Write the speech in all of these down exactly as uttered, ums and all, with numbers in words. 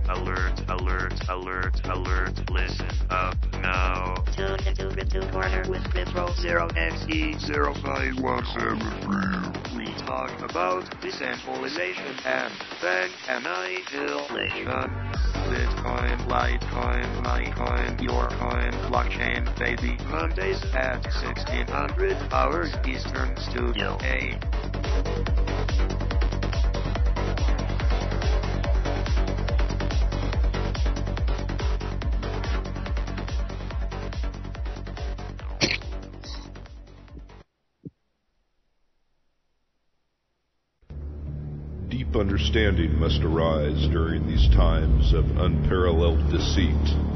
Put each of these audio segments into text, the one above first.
alert, alert, alert, alert, listen up now. Tune into the Two Corner with Retro zero X E zero five one seven three. We talk about decentralization and then annihilation. Bitcoin, Litecoin, Litecoin, your coin, blockchain, baby. Mondays at sixteen hundred hours Eastern Studio A. Deep understanding must arise during these times of unparalleled deceit.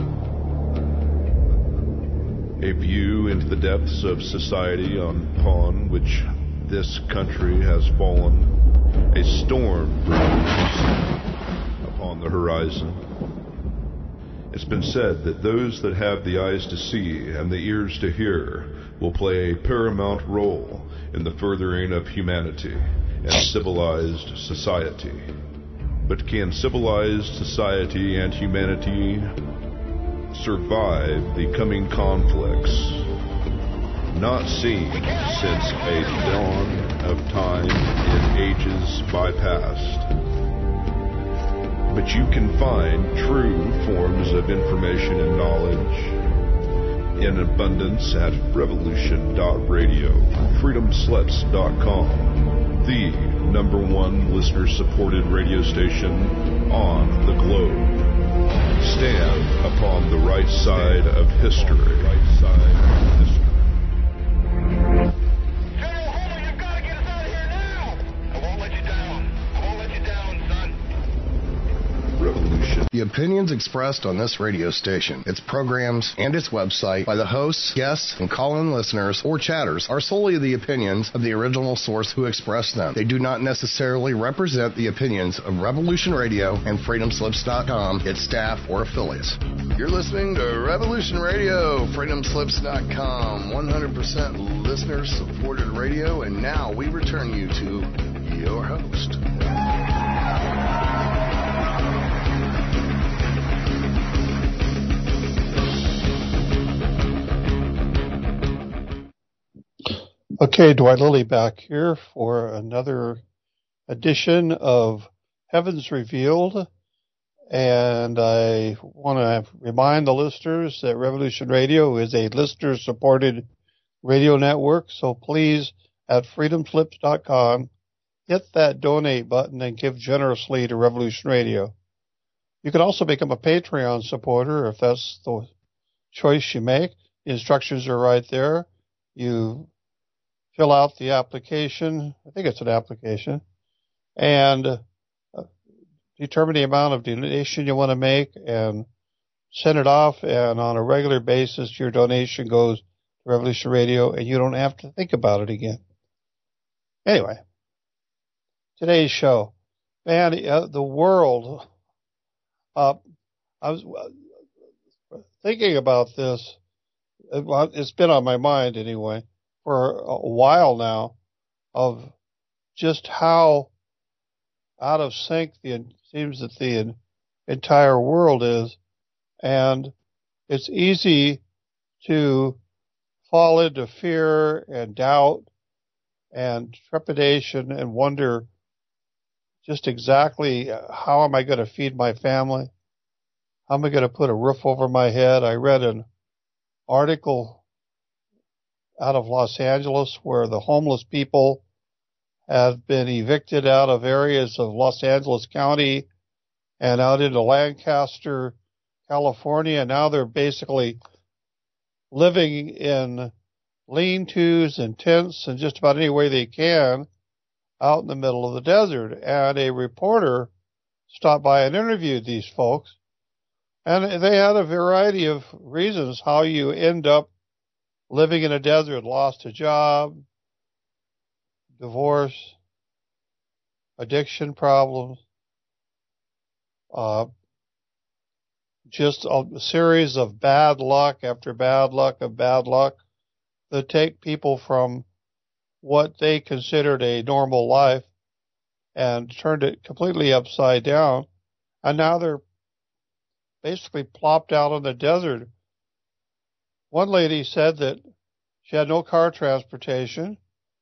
A view into the depths of society upon which this country has fallen. A storm brews upon the horizon. It's been said that those that have the eyes to see and the ears to hear will play a paramount role in the furthering of humanity and civilized society. But can civilized society and humanity survive the coming conflicts not seen since a dawn of time in ages bypast? But you can find true forms of information and knowledge in abundance at revolution dot radio, freedom slips dot com, the number one listener-supported radio station on the globe. Stand upon the right side of history. Right side of history. General Homer, you've got to get us out of here now! I won't let you down. I won't let you down, son. Revolution. The opinions expressed on this radio station, its programs, and its website by the hosts, guests, and call-in listeners or chatters are solely the opinions of the original source who expressed them. They do not necessarily represent the opinions of Revolution Radio and freedom slips dot com, its staff, or affiliates. You're listening to Revolution Radio, freedom slips dot com, one hundred percent listener-supported radio, and now we return you to your host. Okay, Dwight Lilly back here for another edition of Heavens Revealed. And I want to remind the listeners that Revolution Radio is a listener-supported radio network. So please, at freedom slips dot com, hit that donate button and give generously to Revolution Radio. You can also become a Patreon supporter if that's the choice you make. The instructions are right there. You fill out the application, I think it's an application, and uh, determine the amount of donation you want to make and send it off, and on a regular basis your donation goes to Revolution Radio and you don't have to think about it again. Anyway, today's show. Man, uh, the world, uh, I was uh, thinking about this, it, it's been on my mind anyway, for a while now, of just how out of sync the, it seems that the entire world is. And it's easy to fall into fear and doubt and trepidation and wonder just exactly how am I going to feed my family? How am I going to put a roof over my head? I read an article out of Los Angeles where the homeless people have been evicted out of areas of Los Angeles County and out into Lancaster, California. And now they're basically living in lean-tos and tents and just about any way they can out in the middle of the desert. And a reporter stopped by and interviewed these folks. And they had a variety of reasons how you end up living in a desert, lost a job, divorce, addiction problems, uh, just a series of bad luck after bad luck of bad luck that take people from what they considered a normal life and turned it completely upside down. And now they're basically plopped out in the desert. One lady said that she had no car transportation.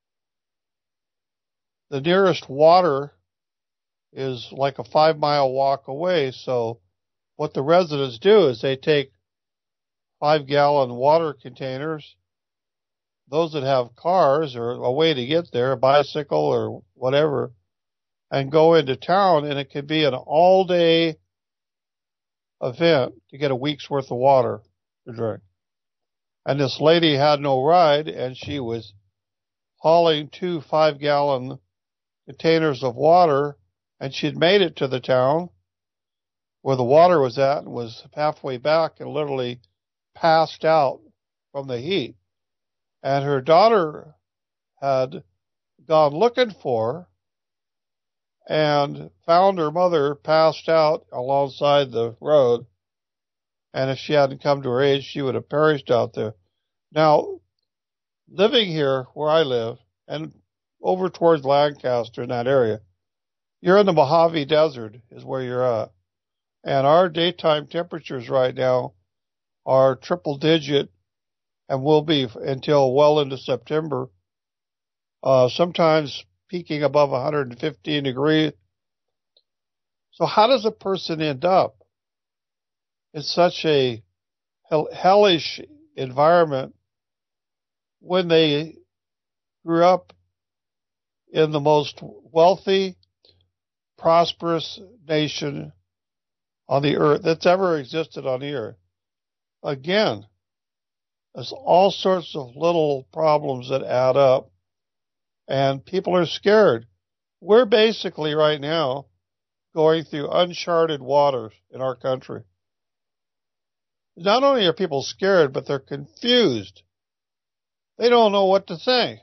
The nearest water is like a five-mile walk away, so what the residents do is they take five-gallon water containers, those that have cars or a way to get there, a bicycle or whatever, and go into town, and it could be an all-day event to get a week's worth of water to drink. And this lady had no ride, and she was hauling two five-gallon containers of water, and she'd made it to the town where the water was at and was halfway back and literally passed out from the heat. And her daughter had gone looking for her and found her mother passed out alongside the road. And if she hadn't come to her aid, she would have perished out there. Now, living here where I live and over towards Lancaster in that area, you're in the Mojave Desert is where you're at. And our daytime temperatures right now are triple digit and will be until well into September, uh, sometimes peaking above one hundred fifteen degrees. So how does a person end up in such a hellish environment when they grew up in the most wealthy, prosperous nation on the earth that's ever existed on the earth? Again, there's all sorts of little problems that add up, and people are scared. We're basically right now going through uncharted waters in our country. Not only are people scared, but they're confused. They don't know what to think.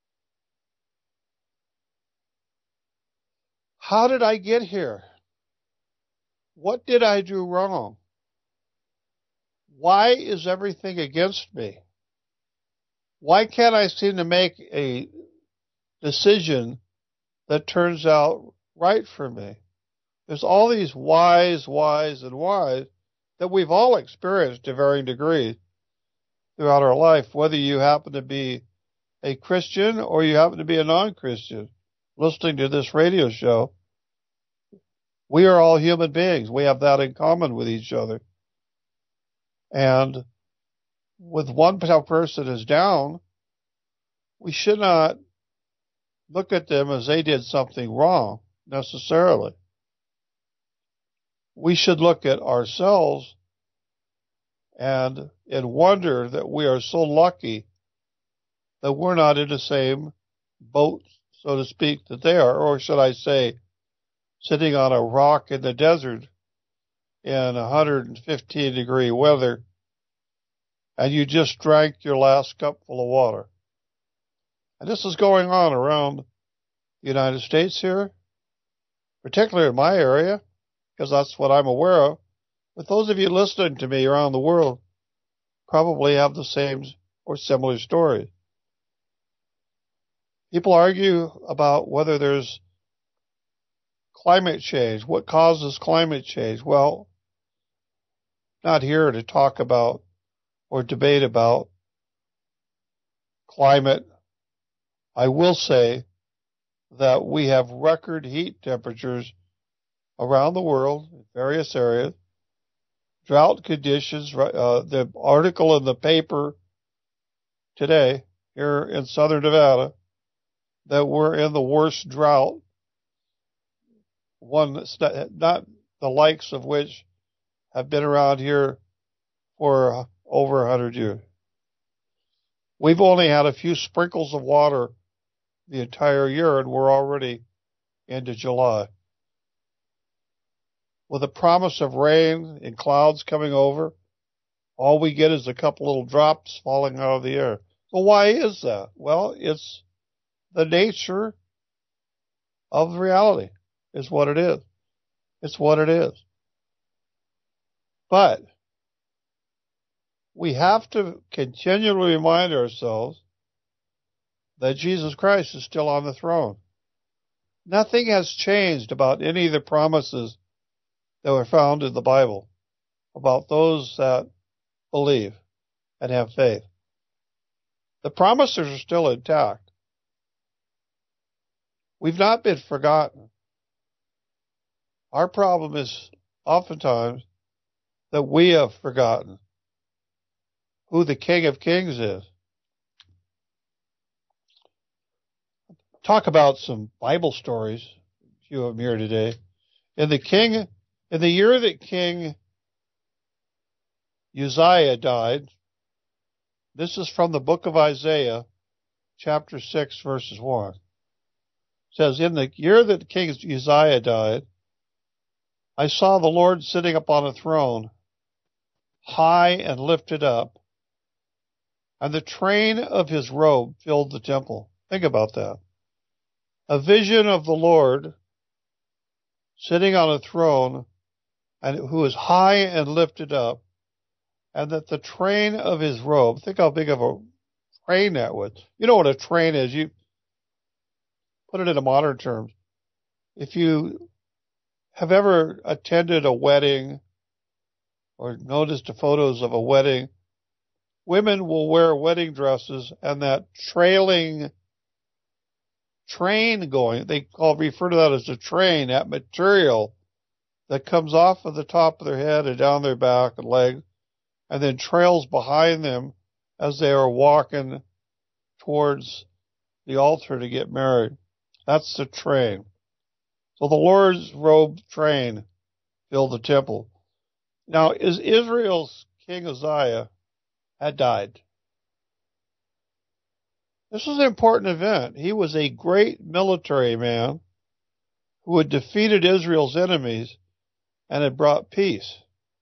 How did I get here? What did I do wrong? Why is everything against me? Why can't I seem to make a decision that turns out right for me? There's all these whys, whys, and whys that we've all experienced to varying degrees throughout our life, whether you happen to be a Christian or you happen to be a non-Christian listening to this radio show. We are all human beings. We have that in common with each other. And with one person is down, we should not look at them as they did something wrong necessarily. We should look at ourselves and, and wonder that we are so lucky that we're not in the same boat, so to speak, that they are, or should I say, sitting on a rock in the desert in one hundred fifteen degree weather, and you just drank your last cupful of water. And this is going on around the United States here, particularly in my area, because that's what I'm aware of. But those of you listening to me around the world probably have the same or similar stories. People argue about whether there's climate change. What causes climate change? Well, not here to talk about or debate about climate. I will say that we have record heat temperatures around the world in various areas, drought conditions. Uh, the article in the paper today here in southern Nevada that we're in the worst drought, one that's not the likes of which have been around here for over a hundred years. We've only had a few sprinkles of water the entire year, and we're already into July. With a promise of rain and clouds coming over, all we get is a couple little drops falling out of the air. So why is that? Well, it's the nature of reality. Is what it is. It's what it is. But we have to continually remind ourselves that Jesus Christ is still on the throne. Nothing has changed about any of the promises that were found in the Bible. about those that believe and have faith. The promises are still intact. We've not been forgotten. Our problem is oftentimes that we have forgotten who the King of Kings is. Talk about some Bible stories, a few of them here today. In the king, in the year that King Uzziah died, this is from the book of Isaiah, chapter six, verses one. It says, in the year that King Uzziah died, I saw the Lord sitting upon a throne, high and lifted up, and the train of his robe filled the temple. Think about that. A vision of the Lord sitting on a throne, and who is high and lifted up, and that the train of his robe, think how big of a train that was. You know what a train is. You put it into modern terms. If you have ever attended a wedding or noticed the photos of a wedding, women will wear wedding dresses, and that trailing train going, they call refer to that as a train, that material that comes off of the top of their head and down their back and legs, and then trails behind them as they are walking towards the altar to get married. That's the train. So the Lord's robe train filled the temple. Now, is Israel's King Uzziah had died. This was an important event. He was a great military man who had defeated Israel's enemies and had brought peace.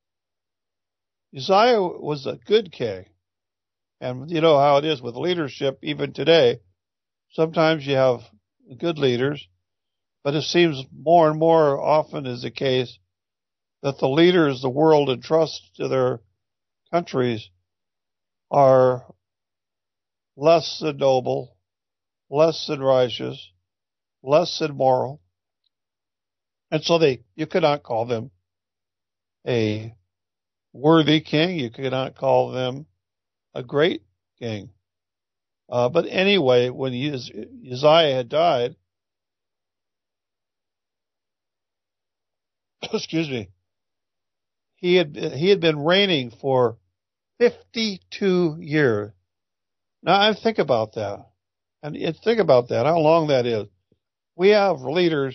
Uzziah was a good king. And you know how it is with leadership even today. Sometimes you have good leaders, but it seems more and more often is the case that the leaders the world entrusts to their countries are less than noble, less than righteous, less than moral. And so they, you cannot call them a worthy king. You cannot call them a great king. Uh, but anyway, when Uz- Uzziah had died, excuse me, he had he had been reigning for fifty-two years. Now, I think about that. And think about that, how long that is. We have leaders,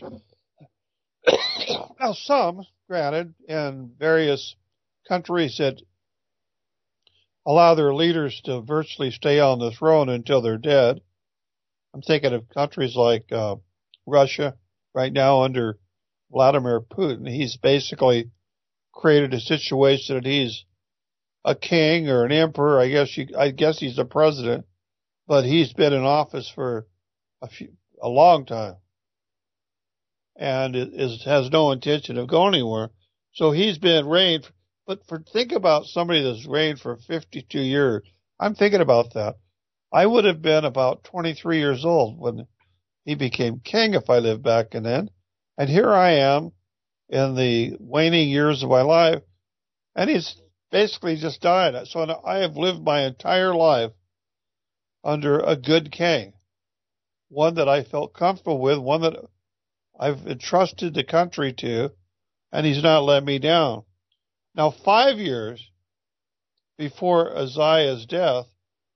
now some, granted, in various countries that allow their leaders to virtually stay on the throne until they're dead. I'm thinking of countries like uh, Russia right now under Vladimir Putin. He's basically created a situation that he's a king or an emperor. I guess you, I guess he's a president, but he's been in office for a few, a long time, and is has no intention of going anywhere. So he's been reigned. But for think about somebody that's reigned for fifty-two years. I'm thinking about that. I would have been about twenty-three years old when he became king if I lived back in then. And here I am in the waning years of my life, and he's basically just died. So I have lived my entire life under a good king, one that I felt comfortable with, one that I've entrusted the country to, and he's not let me down. Now, five years before Uzziah's death,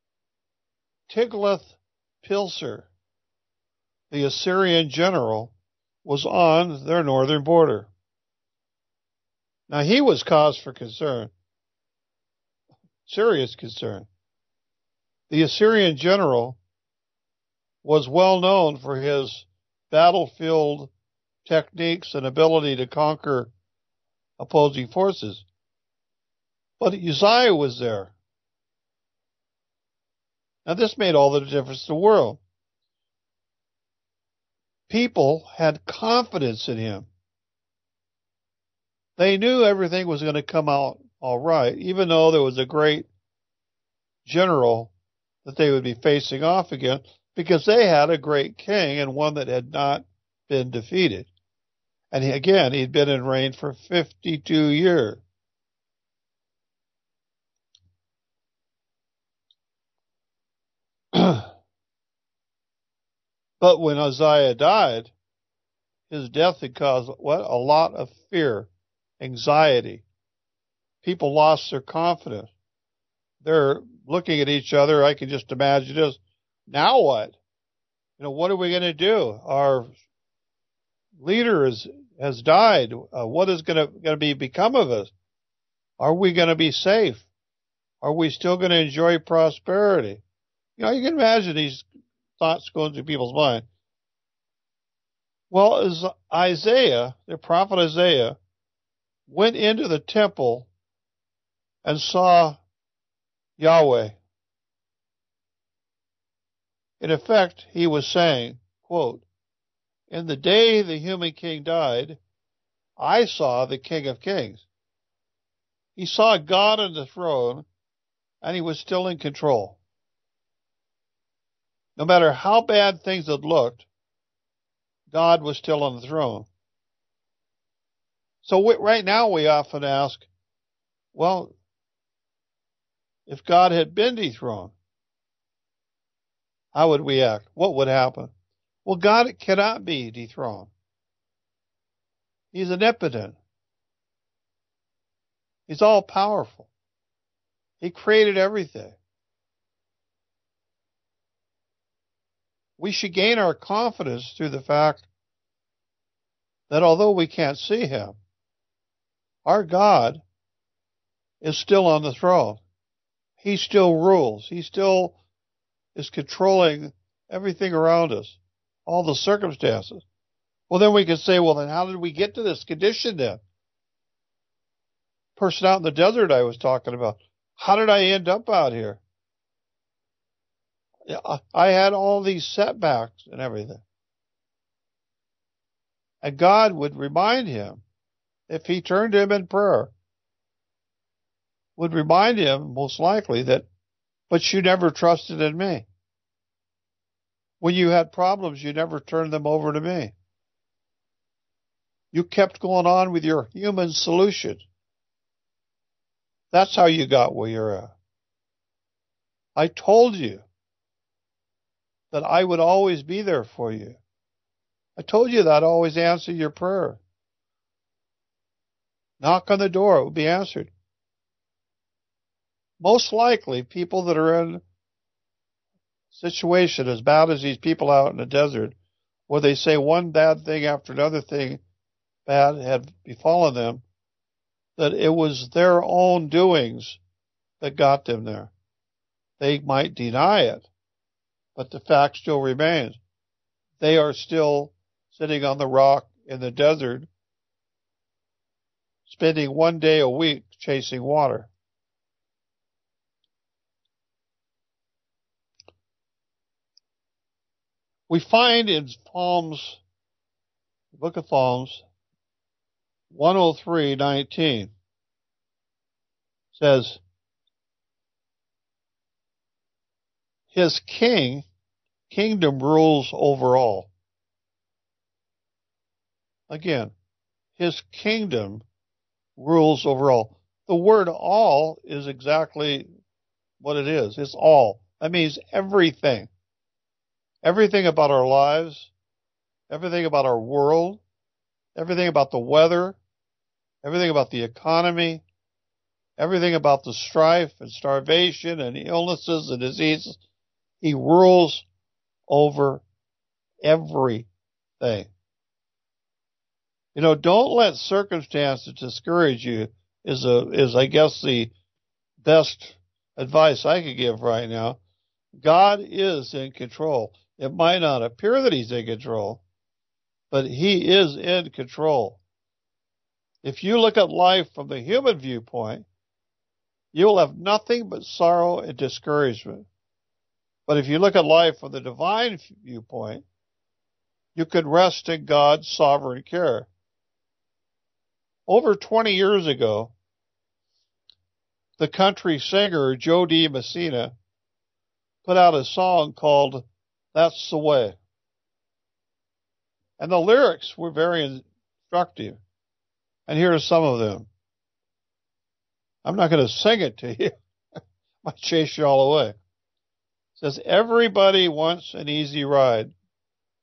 Tiglath-Pileser, the Assyrian general, was on their northern border. Now, he was cause for concern, serious concern. The Assyrian general was well known for his battlefield techniques and ability to conquer opposing forces. But Uzziah was there. Now, this made all the difference in the world. People had confidence in him. They knew everything was going to come out all right, even though there was a great general that they would be facing off against, because they had a great king and one that had not been defeated. And he, again, he'd been in reign for fifty-two years. But when Uzziah died, his death had caused what? A lot of fear, anxiety. People lost their confidence. They're looking at each other. I can just imagine this. Now what? You know, what are we going to do? Our leader is, has died. Uh, what is going to, going to be become of us? Are we going to be safe? Are we still going to enjoy prosperity? You know, you can imagine these thoughts going through people's mind. Well, as Isaiah, the prophet Isaiah, went into the temple and saw Yahweh. In effect, he was saying, quote, "In the day the human king died, I saw the King of Kings." He saw God on the throne, and he was still in control. No matter how bad things had looked, God was still on the throne. So we, right now we often ask, well, if God had been dethroned, how would we act? What would happen? Well, God cannot be dethroned. He's omnipotent. He's all powerful. He created everything. We should gain our confidence through the fact that although we can't see him, our God is still on the throne. He still rules. He still is controlling everything around us, all the circumstances. Well, then we can say, well, then how did we get to this condition then? Person out in the desert I was talking about. How did I end up out here? I had all these setbacks and everything. And God would remind him, if he turned to him in prayer, would remind him, most likely, that, but you never trusted in me. When you had problems, you never turned them over to me. You kept going on with your human solution. That's how you got where you're at. I told you that I would always be there for you. I told you that I'd always answer your prayer. Knock on the door, it will be answered. Most likely, people that are in a situation as bad as these people out in the desert, where they say one bad thing after another thing bad had befallen them, that it was their own doings that got them there. They might deny it, but the fact still remains. They are still sitting on the rock in the desert, spending one day a week chasing water. We find in Psalms, the book of Psalms, one oh three nineteen, says, his king, kingdom rules over all. Again, his kingdom rules over all. The word all is exactly what it is. It's all. That means everything. Everything about our lives, everything about our world, everything about the weather, everything about the economy, everything about the strife and starvation and illnesses and diseases. He rules over everything. You know, don't let circumstances discourage you is a, is I guess the best advice I could give right now. God is in control. It might not appear that he's in control, but he is in control. If you look at life from the human viewpoint, you will have nothing but sorrow and discouragement. But if you look at life from the divine viewpoint, you can rest in God's sovereign care. Over twenty years ago, the country singer Joe D. Messina put out a song called That's the Way. And the lyrics were very instructive. And here are some of them. I'm not going to sing it to you. I might chase you all away. It says, everybody wants an easy ride.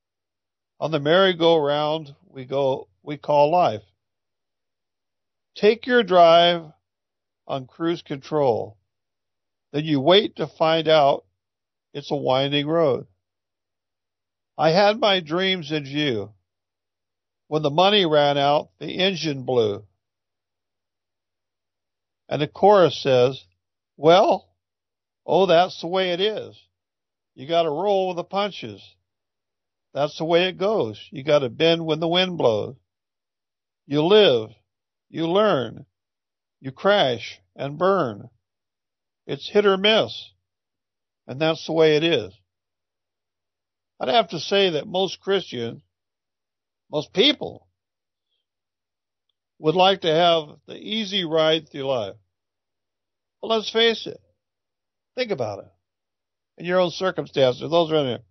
on the merry-go-round we go we call life. Take your drive on cruise control. Then you wait to find out it's a winding road. I had my dreams in view. When the money ran out, the engine blew. And the chorus says, well, oh, that's the way it is. You got to roll with the punches. That's the way it goes. You got to bend when the wind blows. You live, you learn, you crash and burn. It's hit or miss, and that's the way it is. I'd have to say that most Christians, most people, would like to have the easy ride through life. But let's face it. Think about it. In your own circumstances, those are in there.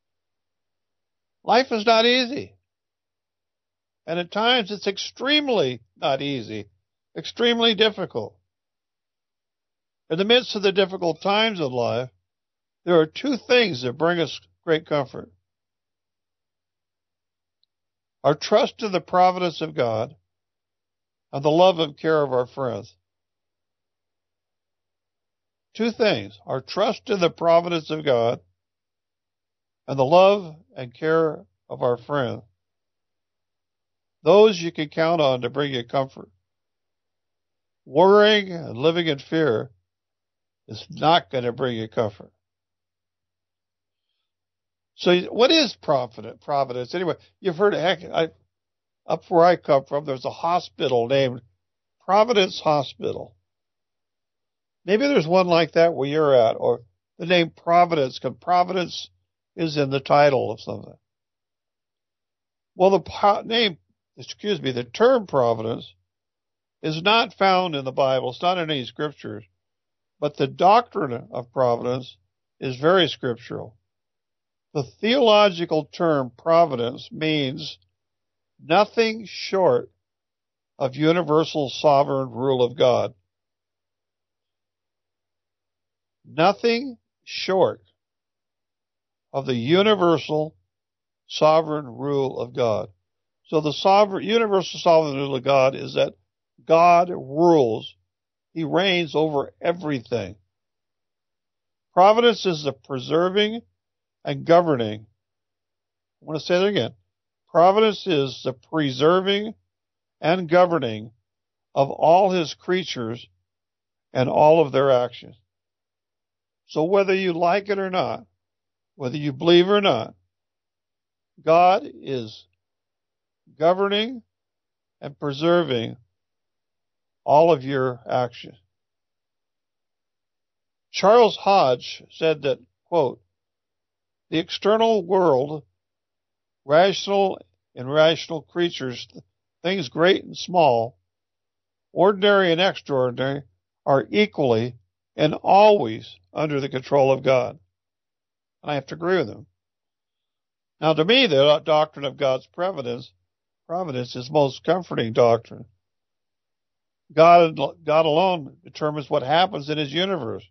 Life is not easy. And at times it's extremely not easy, extremely difficult. In the midst of the difficult times of life, there are two things that bring us great comfort. Our trust in the providence of God and the love and care of our friends. Two things. Our trust in the providence of God and the love and care of our friends. Those you can count on to bring you comfort. Worrying and living in fear is not going to bring you comfort. So what is providence? Anyway, you've heard, heck, I, up where I come from, there's a hospital named Providence Hospital. Maybe there's one like that where you're at, or the name Providence, because Providence is in the title of something. Well, the po- name, excuse me, the term Providence is not found in the Bible. It's not in any scriptures. But the doctrine of providence is very scriptural. The theological term providence means nothing short of universal sovereign rule of God. Nothing short of the universal sovereign rule of God. So the sovereign, universal sovereign rule of God is that God rules. He reigns over everything. Providence is the preserving and governing. I want to say that again. Providence is the preserving and governing of all his creatures and all of their actions. So whether you like it or not, whether you believe or not, God is governing and preserving all of your actions. Charles Hodge said that, quote, the external world, rational and irrational creatures, things great and small, ordinary and extraordinary, are equally and always under the control of God. And I have to agree with him. Now, to me, the doctrine of God's providence, providence is most comforting doctrine. God, God alone determines what happens in his universe.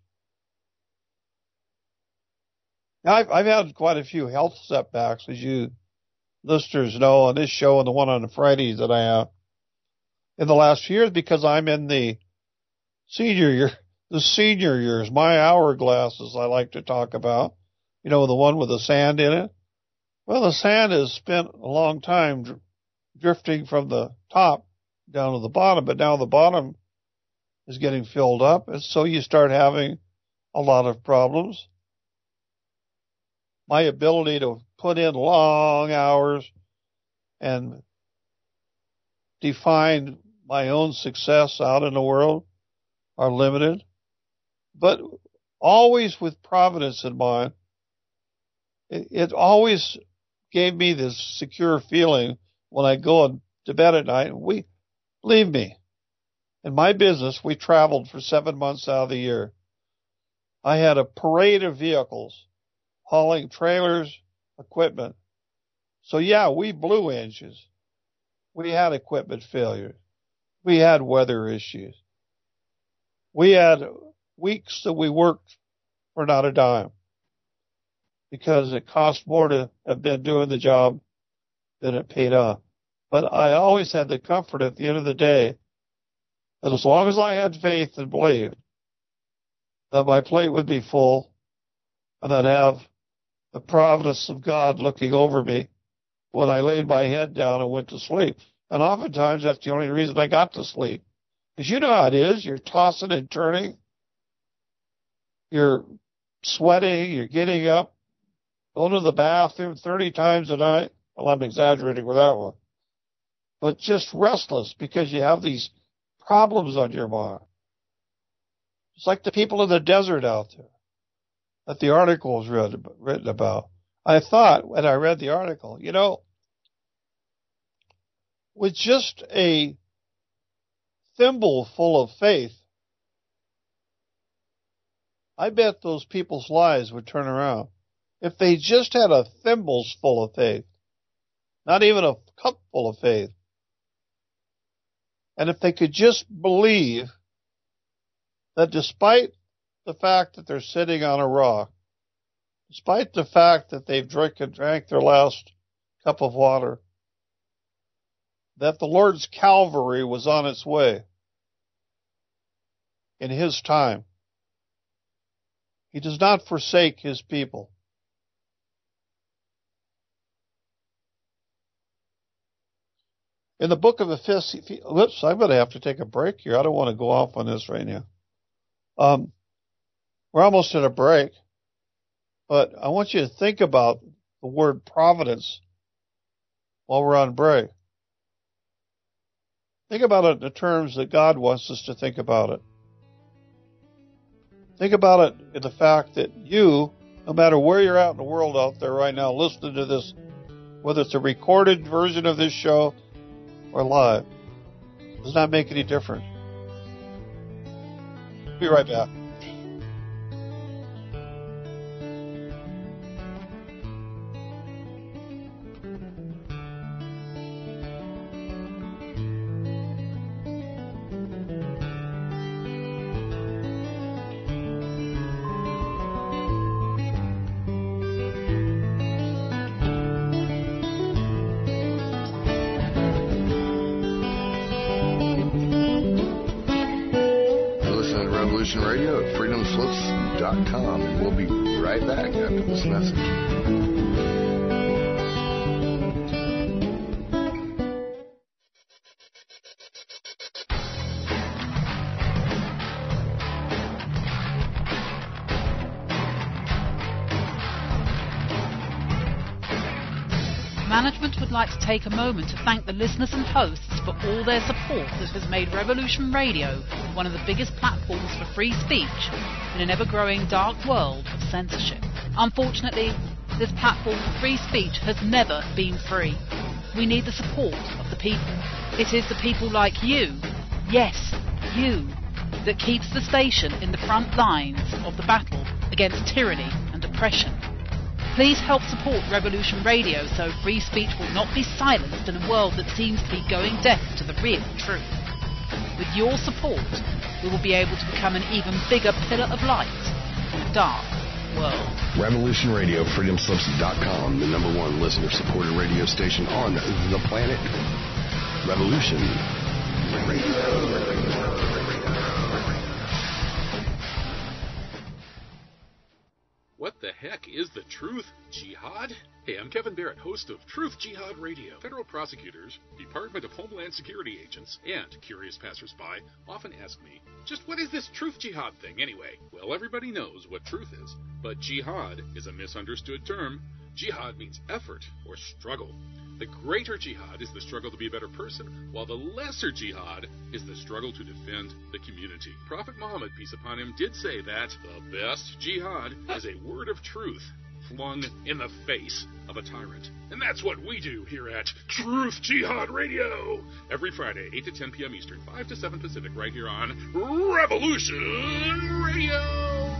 Now, I've, I've had quite a few health setbacks, as you listeners know, on this show and the one on the Fridays that I have in the last few years, because I'm in the senior year, the senior years, my hourglass, as I like to talk about, you know, the one with the sand in it. Well, the sand has spent a long time dr- drifting from the top down to the bottom, but now the bottom is getting filled up, and so you start having a lot of problems. My ability to put in long hours and define my own success out in the world are limited, but always with providence in mind. It, it always gave me this secure feeling when I go to bed at night. We, believe me, in my business, we traveled for seven months out of the year. I had a parade of vehicles hauling trailers, equipment. So yeah, we blew engines. We had equipment failures. We had weather issues. We had weeks that we worked for not a dime because it cost more to have been doing the job then it paid off. But I always had the comfort at the end of the day that as long as I had faith and believed that my plate would be full and I'd have the providence of God looking over me when I laid my head down and went to sleep. And oftentimes that's the only reason I got to sleep. Because you know how it is. You're tossing and turning. You're sweating. You're getting up, going to the bathroom thirty times a night. Well, I'm exaggerating with that one. But just restless because you have these problems on your mind. It's like the people in the desert out there that the article was read, written about. I thought when I read the article, you know, with just a thimble full of faith, I bet those people's lives would turn around. If they just had a thimble's full of faith, not even a cup full of faith, and if they could just believe that despite the fact that they're sitting on a rock, despite the fact that they've drank, drank their last cup of water, that the Lord's Calvary was on its way in His time. He does not forsake His people. In the book of Ephesians, whoops, I'm going to have to take a break here. I don't want to go off on this right now. Um, we're almost at a break, but I want you to think about the word providence while we're on break. Think about it in the terms that God wants us to think about it. Think about it in the fact that you, no matter where you're at in the world out there right now, listening to this, whether it's a recorded version of this show or live, does not make any difference. Be right back. Radio at freedom slips dot com, and we'll be right back after this message. Management would like to take a moment to thank the listeners and hosts for all their support that has made Revolution Radio one of the biggest platforms for free speech in an ever-growing dark world of censorship. Unfortunately, this platform for free speech has never been free. We need the support of the people. It is the people like you, yes, you, that keeps the station in the front lines of the battle against tyranny and oppression. Please help support Revolution Radio so free speech will not be silenced in a world that seems to be going deaf to the real truth. With your support, we will be able to become an even bigger pillar of light in a dark world. Revolution Radio, freedom slips dot com, the number one listener-supported radio station on the planet. Revolution Radio. What the heck is the Truth Jihad? Hey, I'm Kevin Barrett, host of Truth Jihad Radio. Federal prosecutors, Department of Homeland Security agents, and curious passersby often ask me, just what is this Truth Jihad thing anyway? Well, everybody knows what truth is, but jihad is a misunderstood term. Jihad means effort or struggle. The greater jihad is the struggle to be a better person, while the lesser jihad is the struggle to defend the community. Prophet Muhammad, peace upon him, did say that the best jihad is a word of truth flung in the face of a tyrant. And that's what we do here at Truth Jihad Radio. Every Friday, eight to ten p.m. Eastern, five to seven Pacific, right here on Revolution Radio.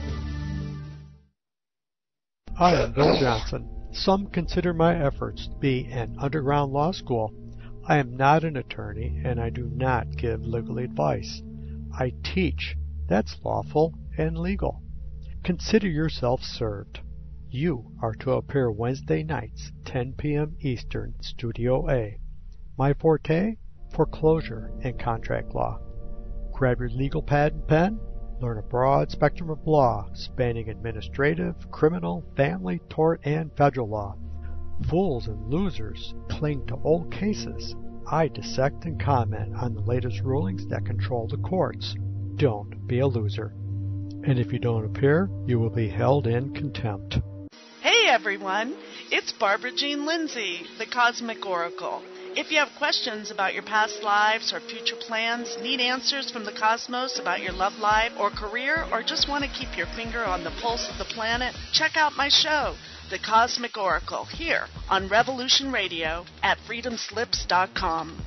Hi, I'm Bill Johnson. Some consider my efforts to be an underground law school. I am not an attorney, and I do not give legal advice. I teach. That's lawful and legal. Consider yourself served. You are to appear Wednesday nights, ten p.m. Eastern, Studio A. My forte? Foreclosure and contract law. Grab your legal pad and pen. Learn a broad spectrum of law spanning administrative, criminal, family, tort, and federal law. Fools and losers cling to old cases. I dissect and comment on the latest rulings that control the courts. Don't be a loser. And if you don't appear, you will be held in contempt. Hey everyone, it's Barbara Jean Lindsay, the Cosmic Oracle. If you have questions about your past lives or future plans, need answers from the cosmos about your love life or career, or just want to keep your finger on the pulse of the planet, check out my show, The Cosmic Oracle, here on Revolution Radio at freedom slips dot com.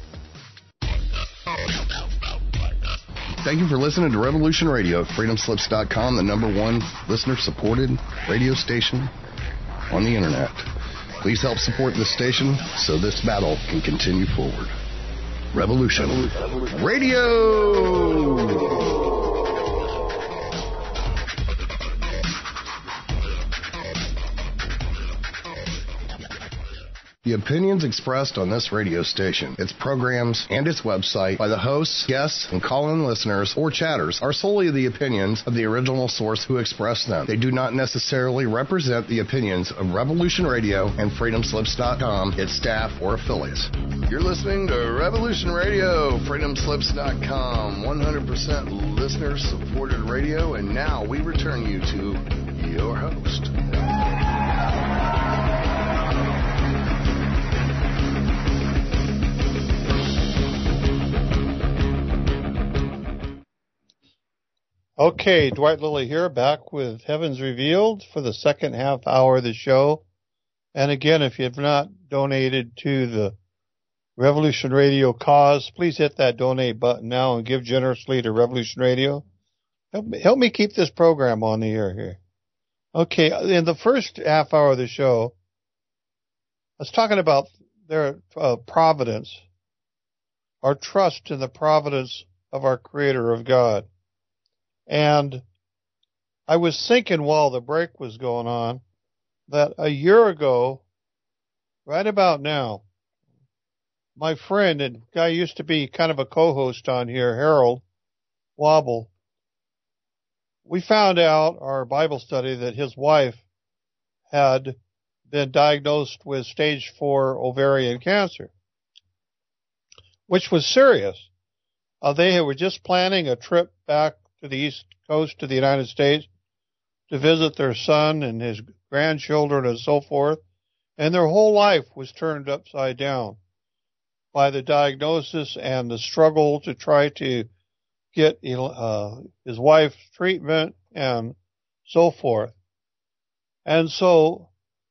Thank you for listening to Revolution Radio, freedom slips dot com, the number one listener-supported radio station on the Internet. Please help support this station so this battle can continue forward. Revolution Radio! The opinions expressed on this radio station, its programs, and its website by the hosts, guests, and call-in listeners or chatters are solely the opinions of the original source who expressed them. They do not necessarily represent the opinions of Revolution Radio and freedom slips dot com, its staff, or affiliates. You're listening to Revolution Radio, freedom slips dot com, one hundred percent listener-supported radio, and now we return you to your host. Okay, Dwight Lilly here, back with Heavens Revealed for the second half hour of the show. And again, if you have not donated to the Revolution Radio cause, please hit that donate button now and give generously to Revolution Radio. Help me, help me keep this program on the air here. Okay, in the first half hour of the show, I was talking about their uh, providence, our trust in the providence of our Creator, of God. And I was thinking while the break was going on that a year ago, right about now, my friend and guy used to be kind of a co-host on here, Harold Wobble, we found out our Bible study that his wife had been diagnosed with stage four ovarian cancer, which was serious. Uh, they were just planning a trip back to the East Coast to the United States to visit their son and his grandchildren and so forth, and their whole life was turned upside down by the diagnosis and the struggle to try to get uh, his wife's treatment and so forth. And so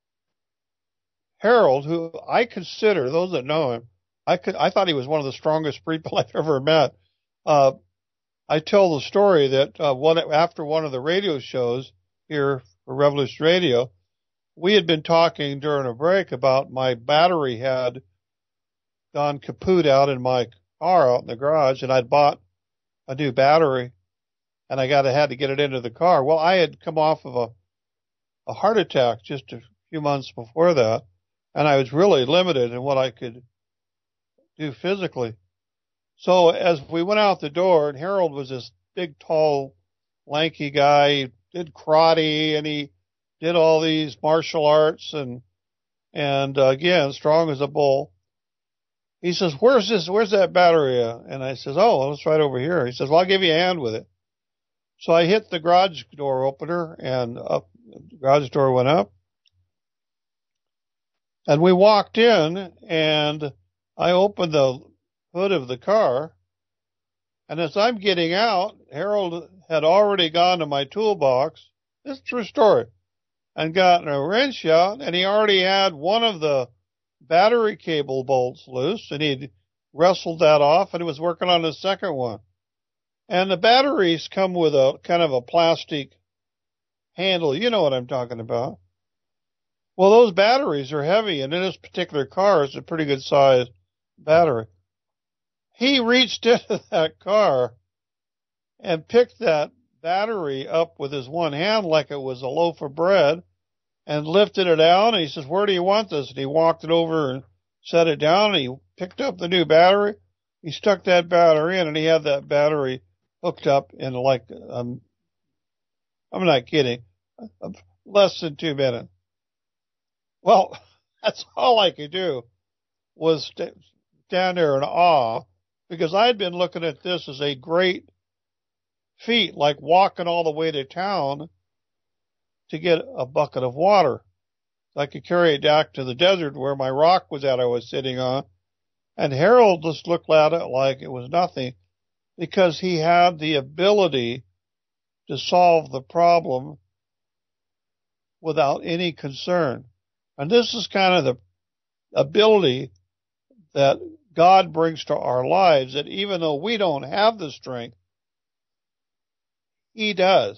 Harold, who I consider, those that know him, I could I thought he was one of the strongest people I've ever met. Uh, I tell the story that uh, one, after one of the radio shows here for Revolution Radio, we had been talking during a break about my battery had gone kaput out in my car out in the garage, and I'd bought a new battery, and I got had to get it into the car. Well, I had come off of a, a heart attack just a few months before that, and I was really limited in what I could do physically. So as we went out the door, and Harold was this big, tall, lanky guy, he did karate, and he did all these martial arts, and and uh, again, strong as a bull. He says, "Where's this? Where's that battery at?" And I says, "Oh, well, it's right over here." He says, "Well, I'll give you a hand with it." So I hit the garage door opener, and up, the garage door went up, and we walked in, and I opened the hood of the car, and as I'm getting out, Harold had already gone to my toolbox, this is a true story, and gotten a wrench out, and he already had one of the battery cable bolts loose, and he'd wrestled that off, and he was working on the second one. And the batteries come with a kind of a plastic handle. You know what I'm talking about. Well, those batteries are heavy, and in this particular car, it's a pretty good size battery. He reached into that car and picked that battery up with his one hand like it was a loaf of bread and lifted it out, and he says, where do you want this? And he walked it over and set it down, and he picked up the new battery. He stuck that battery in, and he had that battery hooked up in like, um, I'm not kidding, less than two minutes. Well, that's all I could do was st- stand there in awe, because I'd been looking at this as a great feat, like walking all the way to town to get a bucket of water. I could carry it back to the desert where my rock was at I was sitting on. And Harold just looked at it like it was nothing, because he had the ability to solve the problem without any concern. And this is kind of the ability that God brings to our lives, that even though we don't have the strength, He does.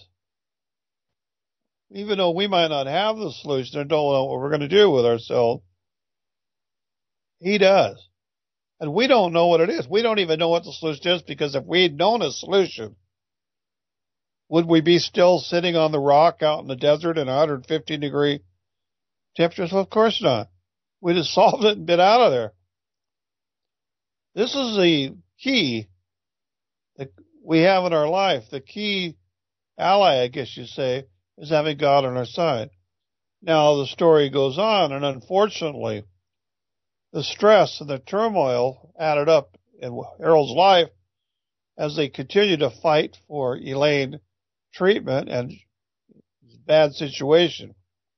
Even though we might not have the solution and don't know what we're going to do with ourselves, He does. And we don't know what it is. We don't even know what the solution is, because if we'd known a solution, would we be still sitting on the rock out in the desert in one hundred fifty degree temperatures? Well, of course not. We'd have solved it and been out of there. This is the key that we have in our life. The key ally, I guess you say, is having God on our side. Now, the story goes on, and unfortunately, the stress and the turmoil added up in Harold's life as they continued to fight for Elaine treatment and bad situation.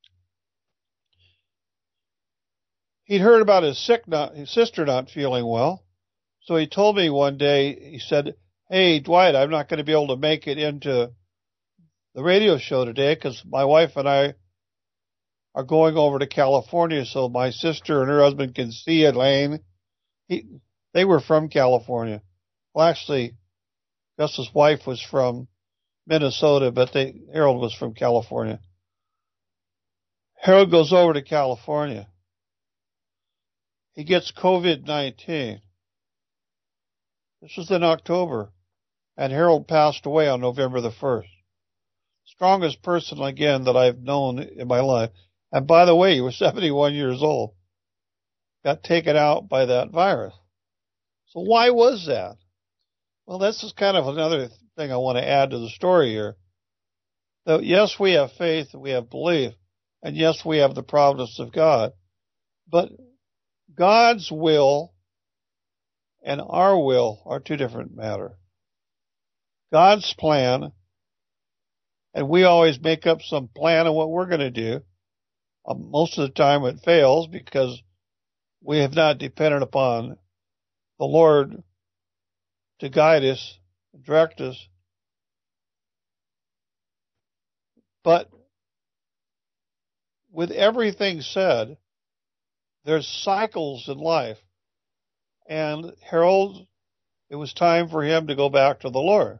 He'd heard about his sick, not, his sister not feeling well, so he told me one day, he said, hey, Dwight, I'm not going to be able to make it into the radio show today because my wife and I are going over to California so my sister and her husband can see Elaine. He, they were from California. Well, actually, Gus's wife was from Minnesota, but they, Harold was from California. Harold goes over to California. He gets COVID nineteen. This was in October, and Harold passed away on November the first. Strongest person, again, that I've known in my life. And by the way, he was seventy-one years old. Got taken out by that virus. So why was that? Well, this is kind of another thing I want to add to the story here. That yes, we have faith, we have belief, and yes, we have the providence of God. But God's will and our will are two different matters. God's plan, and we always make up some plan of what we're going to do. Um, most of the time it fails because we have not depended upon the Lord to guide us, direct us. But with everything said, there's cycles in life. And Harold, it was time for him to go back to the Lord.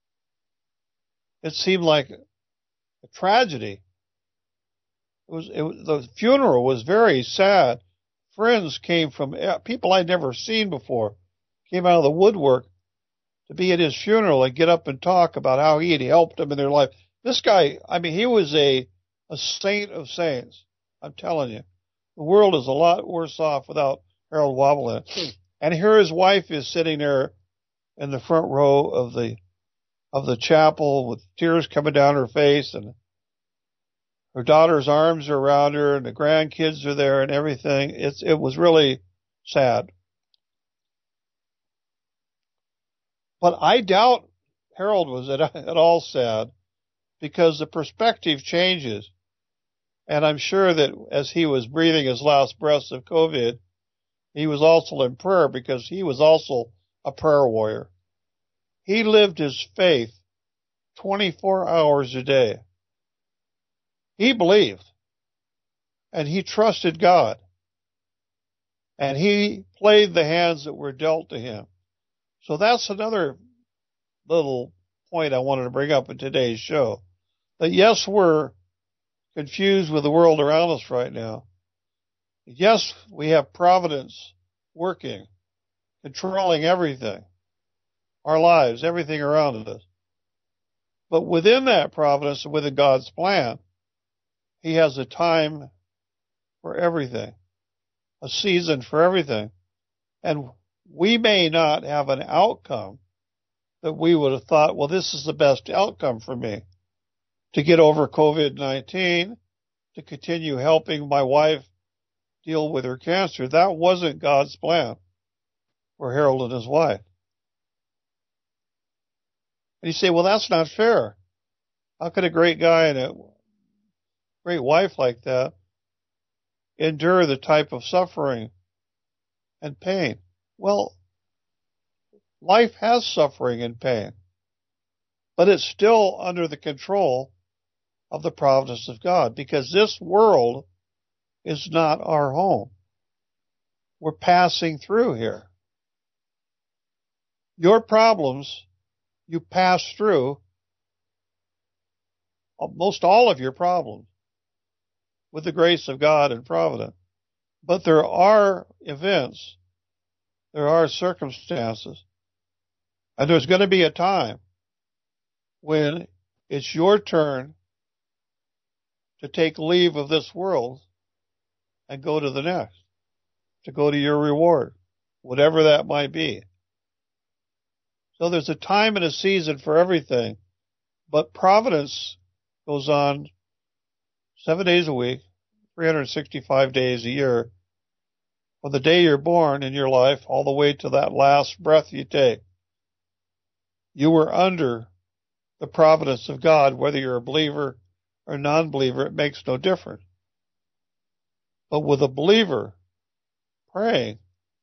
It seemed like a tragedy. It was, it was, the funeral was very sad. Friends came from, people I'd never seen before, came out of the woodwork to be at his funeral and get up and talk about how he had helped them in their life. This guy, I mean, he was a, a saint of saints. I'm telling you. The world is a lot worse off without Harold Wobble. And here his wife is sitting there in the front row of the of the chapel with tears coming down her face, and her daughter's arms are around her, and the grandkids are there and everything. It's it was really sad. But I doubt Harold was at, at all sad, because the perspective changes. And I'm sure that as he was breathing his last breaths of COVID, he was also in prayer, because he was also a prayer warrior. He lived his faith twenty-four hours a day. He believed, and he trusted God, and he played the hands that were dealt to him. So that's another little point I wanted to bring up in today's show. That yes, we're confused with the world around us right now. Yes, we have providence working, controlling everything, our lives, everything around us. But within that providence and within God's plan, He has a time for everything, a season for everything. And we may not have an outcome that we would have thought, well, this is the best outcome for me, to get over COVID nineteen, to continue helping my wife deal with her cancer. That wasn't God's plan for Harold and his wife. And you say, well, that's not fair. How could a great guy and a great wife like that endure the type of suffering and pain? Well, life has suffering and pain, but it's still under the control of the providence of God, because this world is not our home. We're passing through here. Your problems, you pass through most all of your problems with the grace of God and providence. But there are events, there are circumstances, and there's going to be a time when it's your turn to take leave of this world and go to the next, to go to your reward, whatever that might be. So there's a time and a season for everything, but providence goes on seven days a week, three hundred sixty-five days a year, from the day you're born in your life all the way to that last breath you take. You were under the providence of God, whether you're a believer or non-believer, it makes no difference. But with a believer praying,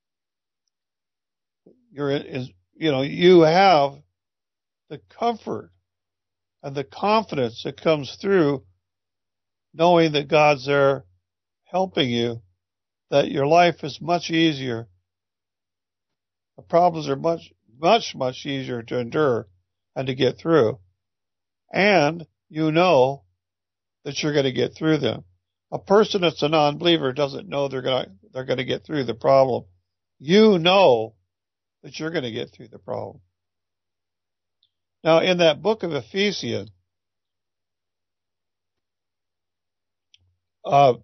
you're in, you know, you have the comfort and the confidence that comes through knowing that God's there helping you, that your life is much easier. The problems are much, much, much easier to endure and to get through. And you know that you're going to get through them. A person that's a non-believer doesn't know they're going to, they're going to get through the problem. You know that you're going to get through the problem. Now, in that book of Ephesians, uh,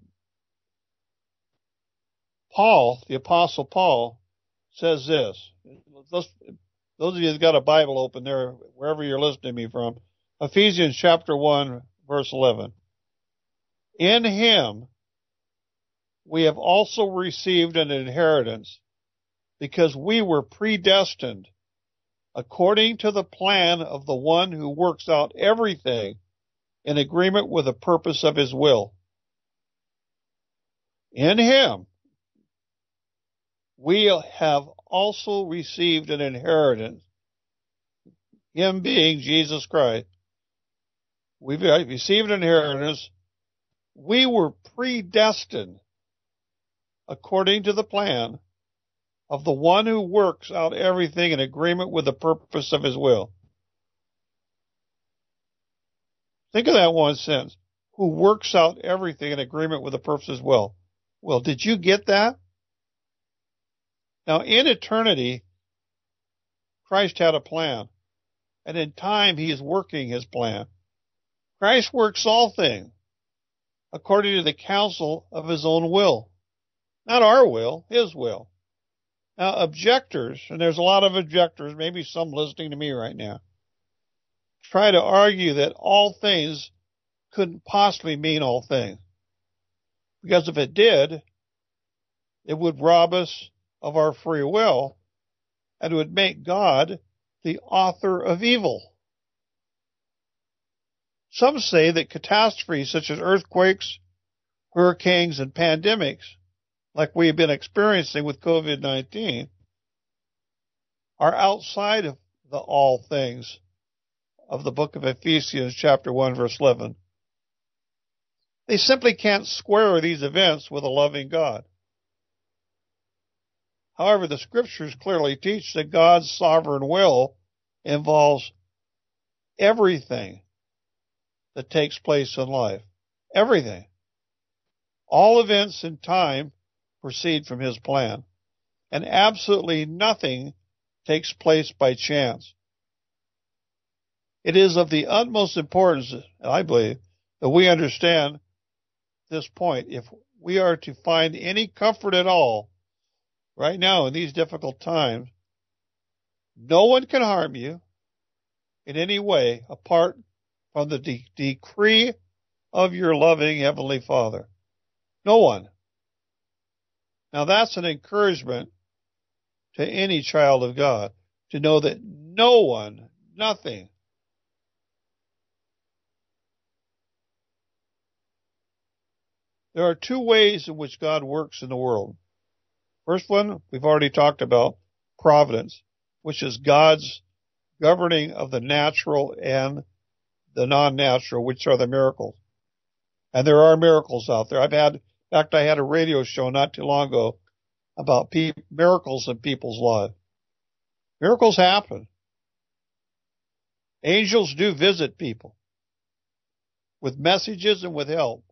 Paul, the Apostle Paul, says this. Those, those of you that got a Bible open there, wherever you're listening to me from, Ephesians chapter one, verse eleven. In him we have also received an inheritance, because we were predestined according to the plan of the one who works out everything in agreement with the purpose of his will. In him we have also received an inheritance, him being Jesus Christ. We've received an inheritance. We were predestined according to the plan of the one who works out everything in agreement with the purpose of his will. Think of that one sentence. Who works out everything in agreement with the purpose of his will. Well, did you get that? Now, in eternity, Christ had a plan. And in time, he is working his plan. Christ works all things according to the counsel of his own will. Not our will, his will. Now, objectors, and there's a lot of objectors, maybe some listening to me right now, try to argue that all things couldn't possibly mean all things. Because if it did, it would rob us of our free will, and it would make God the author of evil. Some say that catastrophes such as earthquakes, hurricanes, and pandemics, like we've been experiencing with COVID nineteen, are outside of the all things of the book of Ephesians chapter one, verse eleven. They simply can't square these events with a loving God. However, the scriptures clearly teach that God's sovereign will involves everything that takes place in life. Everything. All events in time proceed from his plan. And absolutely nothing takes place by chance. It is of the utmost importance, I believe, that we understand this point, if we are to find any comfort at all right now in these difficult times, no one can harm you in any way apart from the de- decree of your loving Heavenly Father. No one. Now that's an encouragement to any child of God, to know that no one, nothing, there are two ways in which God works in the world. First one, we've already talked about, providence, which is God's governing of the natural and the non-natural, which are the miracles. And there are miracles out there. I've had, in fact, I had a radio show not too long ago about pe- miracles in people's lives. Miracles happen. Angels do visit people with messages and with help.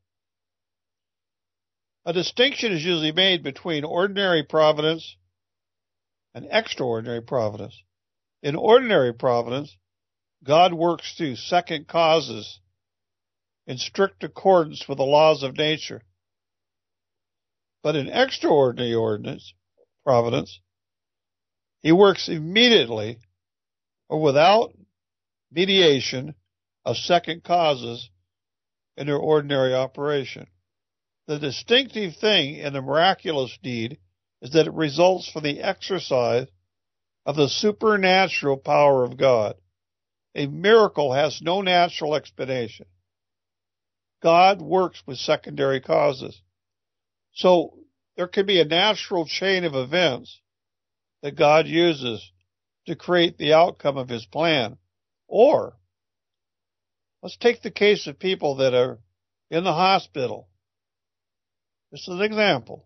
A distinction is usually made between ordinary providence and extraordinary providence. In ordinary providence, God works through second causes in strict accordance with the laws of nature. But in extraordinary ordinance, providence, He works immediately or without mediation of second causes in their ordinary operation. The distinctive thing in a miraculous deed is that it results from the exercise of the supernatural power of God. A miracle has no natural explanation. God works with secondary causes. So there can be a natural chain of events that God uses to create the outcome of His plan. Or, let's take the case of people that are in the hospital. This is an example.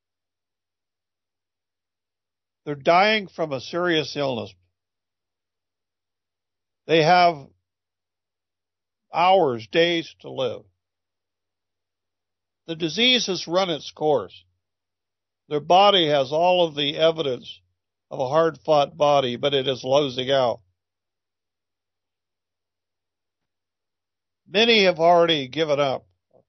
They're dying from a serious illness. They have hours, days to live. The disease has run its course. Their body has all of the evidence of a hard-fought body, but it is losing out. Many have already given up.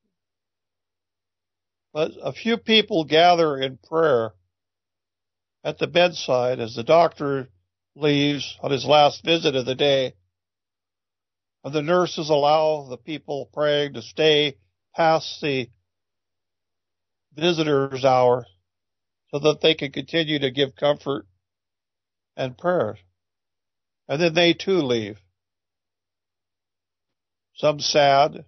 But a few people gather in prayer at the bedside as the doctor leaves on his last visit of the day. And the nurses allow the people praying to stay past the visitor's hour so that they can continue to give comfort and prayers. And then they too leave. Some sad,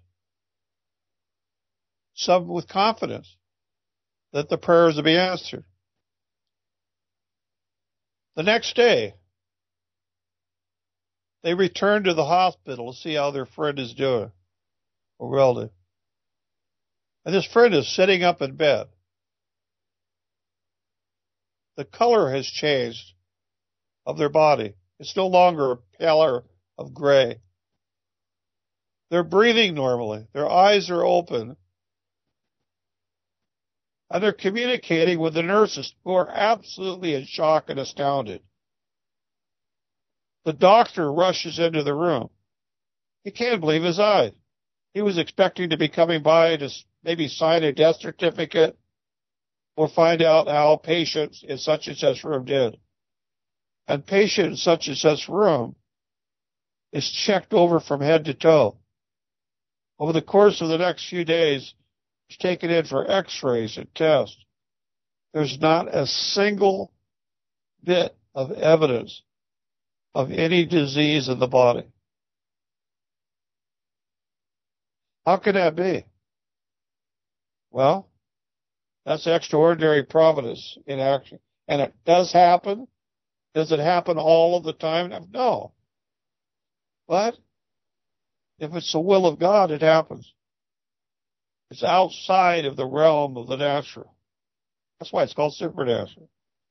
some with confidence that the prayers will be answered. The next day, they return to the hospital to see how their friend is doing, or relative. And this friend is sitting up in bed. The color has changed of their body. It's no longer a pallor of gray. They're breathing normally. Their eyes are open. And they're communicating with the nurses who are absolutely in shock and astounded. The doctor rushes into the room. He can't believe his eyes. He was expecting to be coming by to maybe sign a death certificate or find out how patient in such and such room did. And patient in such and such room is checked over from head to toe. Over the course of the next few days, he's taken in for x-rays and tests. There's not a single bit of evidence of any disease in the body. How can that be? Well, that's extraordinary providence in action. And it does happen. Does it happen all of the time? No. But if it's the will of God, it happens. It's outside of the realm of the natural. That's why it's called supernatural.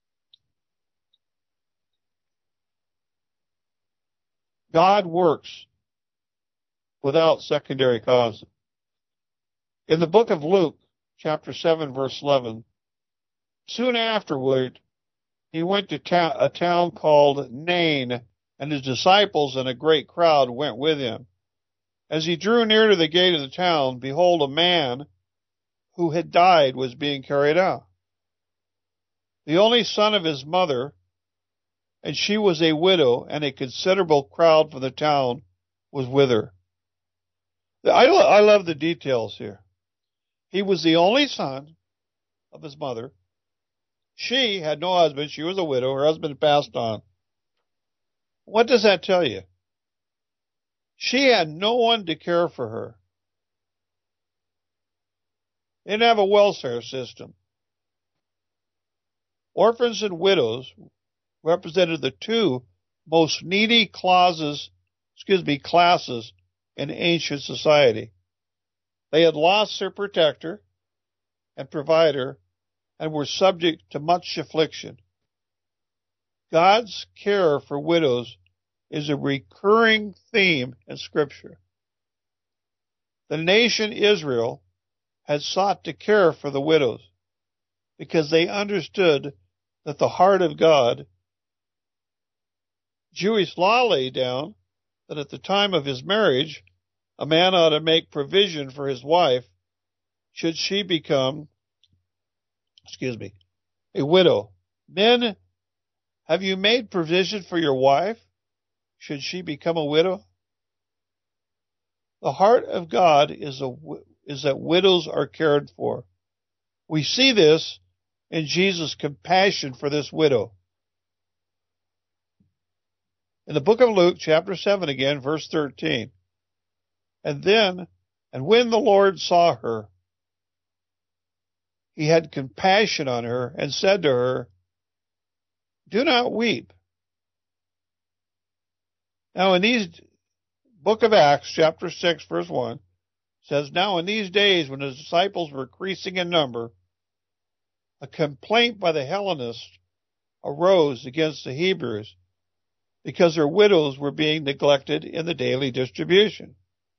God works without secondary causes. In the book of Luke, chapter seven, verse eleven, soon afterward, he went to ta- a town called Nain, and his disciples and a great crowd went with him. As he drew near to the gate of the town, behold, a man who had died was being carried out. The only son of his mother, and she was a widow, and a considerable crowd from the town was with her. I, lo- I love the details here. He was the only son of his mother. She had no husband. She was a widow. Her husband passed on. What does that tell you? She had no one to care for her. They didn't have a welfare system. Orphans and widows represented the two most needy clauses, excuse me, classes in ancient society. They had lost their protector and provider and were subject to much affliction. God's care for widows is a recurring theme in Scripture. The nation Israel had sought to care for the widows because they understood that the heart of God, Jewish law laid down that at the time of his marriage, a man ought to make provision for his wife should she become, excuse me, a widow. Men, have you made provision for your wife should she become a widow? The heart of God is, a, is that widows are cared for. We see this in Jesus' compassion for this widow. In the book of Luke, chapter seven again, verse thirteen. And then, and when the Lord saw her, he had compassion on her and said to her, do not weep. Now in these, book of Acts, chapter six, verse one, says, now in these days when his disciples were increasing in number, a complaint by the Hellenists arose against the Hebrews because their widows were being neglected in the daily distribution.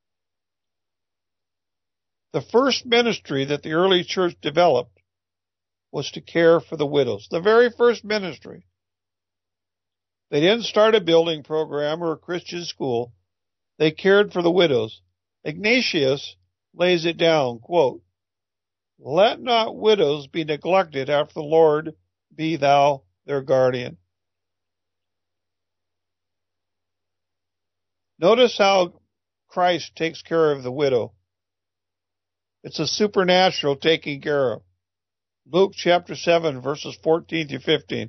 The first ministry that the early church developed was to care for the widows. The very first ministry. They didn't start a building program or a Christian school. They cared for the widows. Ignatius lays it down, quote, let not widows be neglected after the Lord be thou their guardian. Notice how Christ takes care of the widow. It's a supernatural taking care of. Luke chapter seven, verses fourteen through fifteen.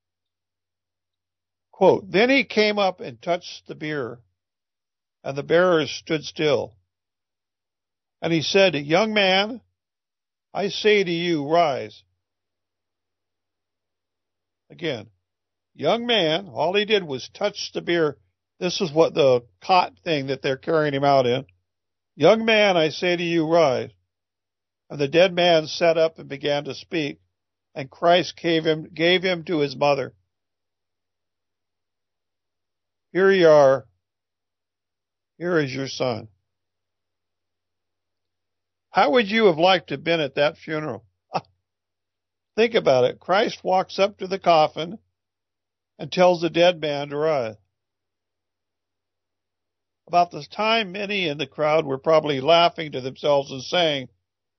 Quote, then he came up and touched the bier, and the bearers stood still. And he said, young man, I say to you, rise. Again, young man, all he did was touch the bier. This is what the cot thing that they're carrying him out in. Young man, I say to you, rise. And the dead man sat up and began to speak, and Christ gave him, gave him to his mother. Here you are. Here is your son. How would you have liked to have been at that funeral? Think about it. Christ walks up to the coffin and tells the dead man to rise. About this time, many in the crowd were probably laughing to themselves and saying,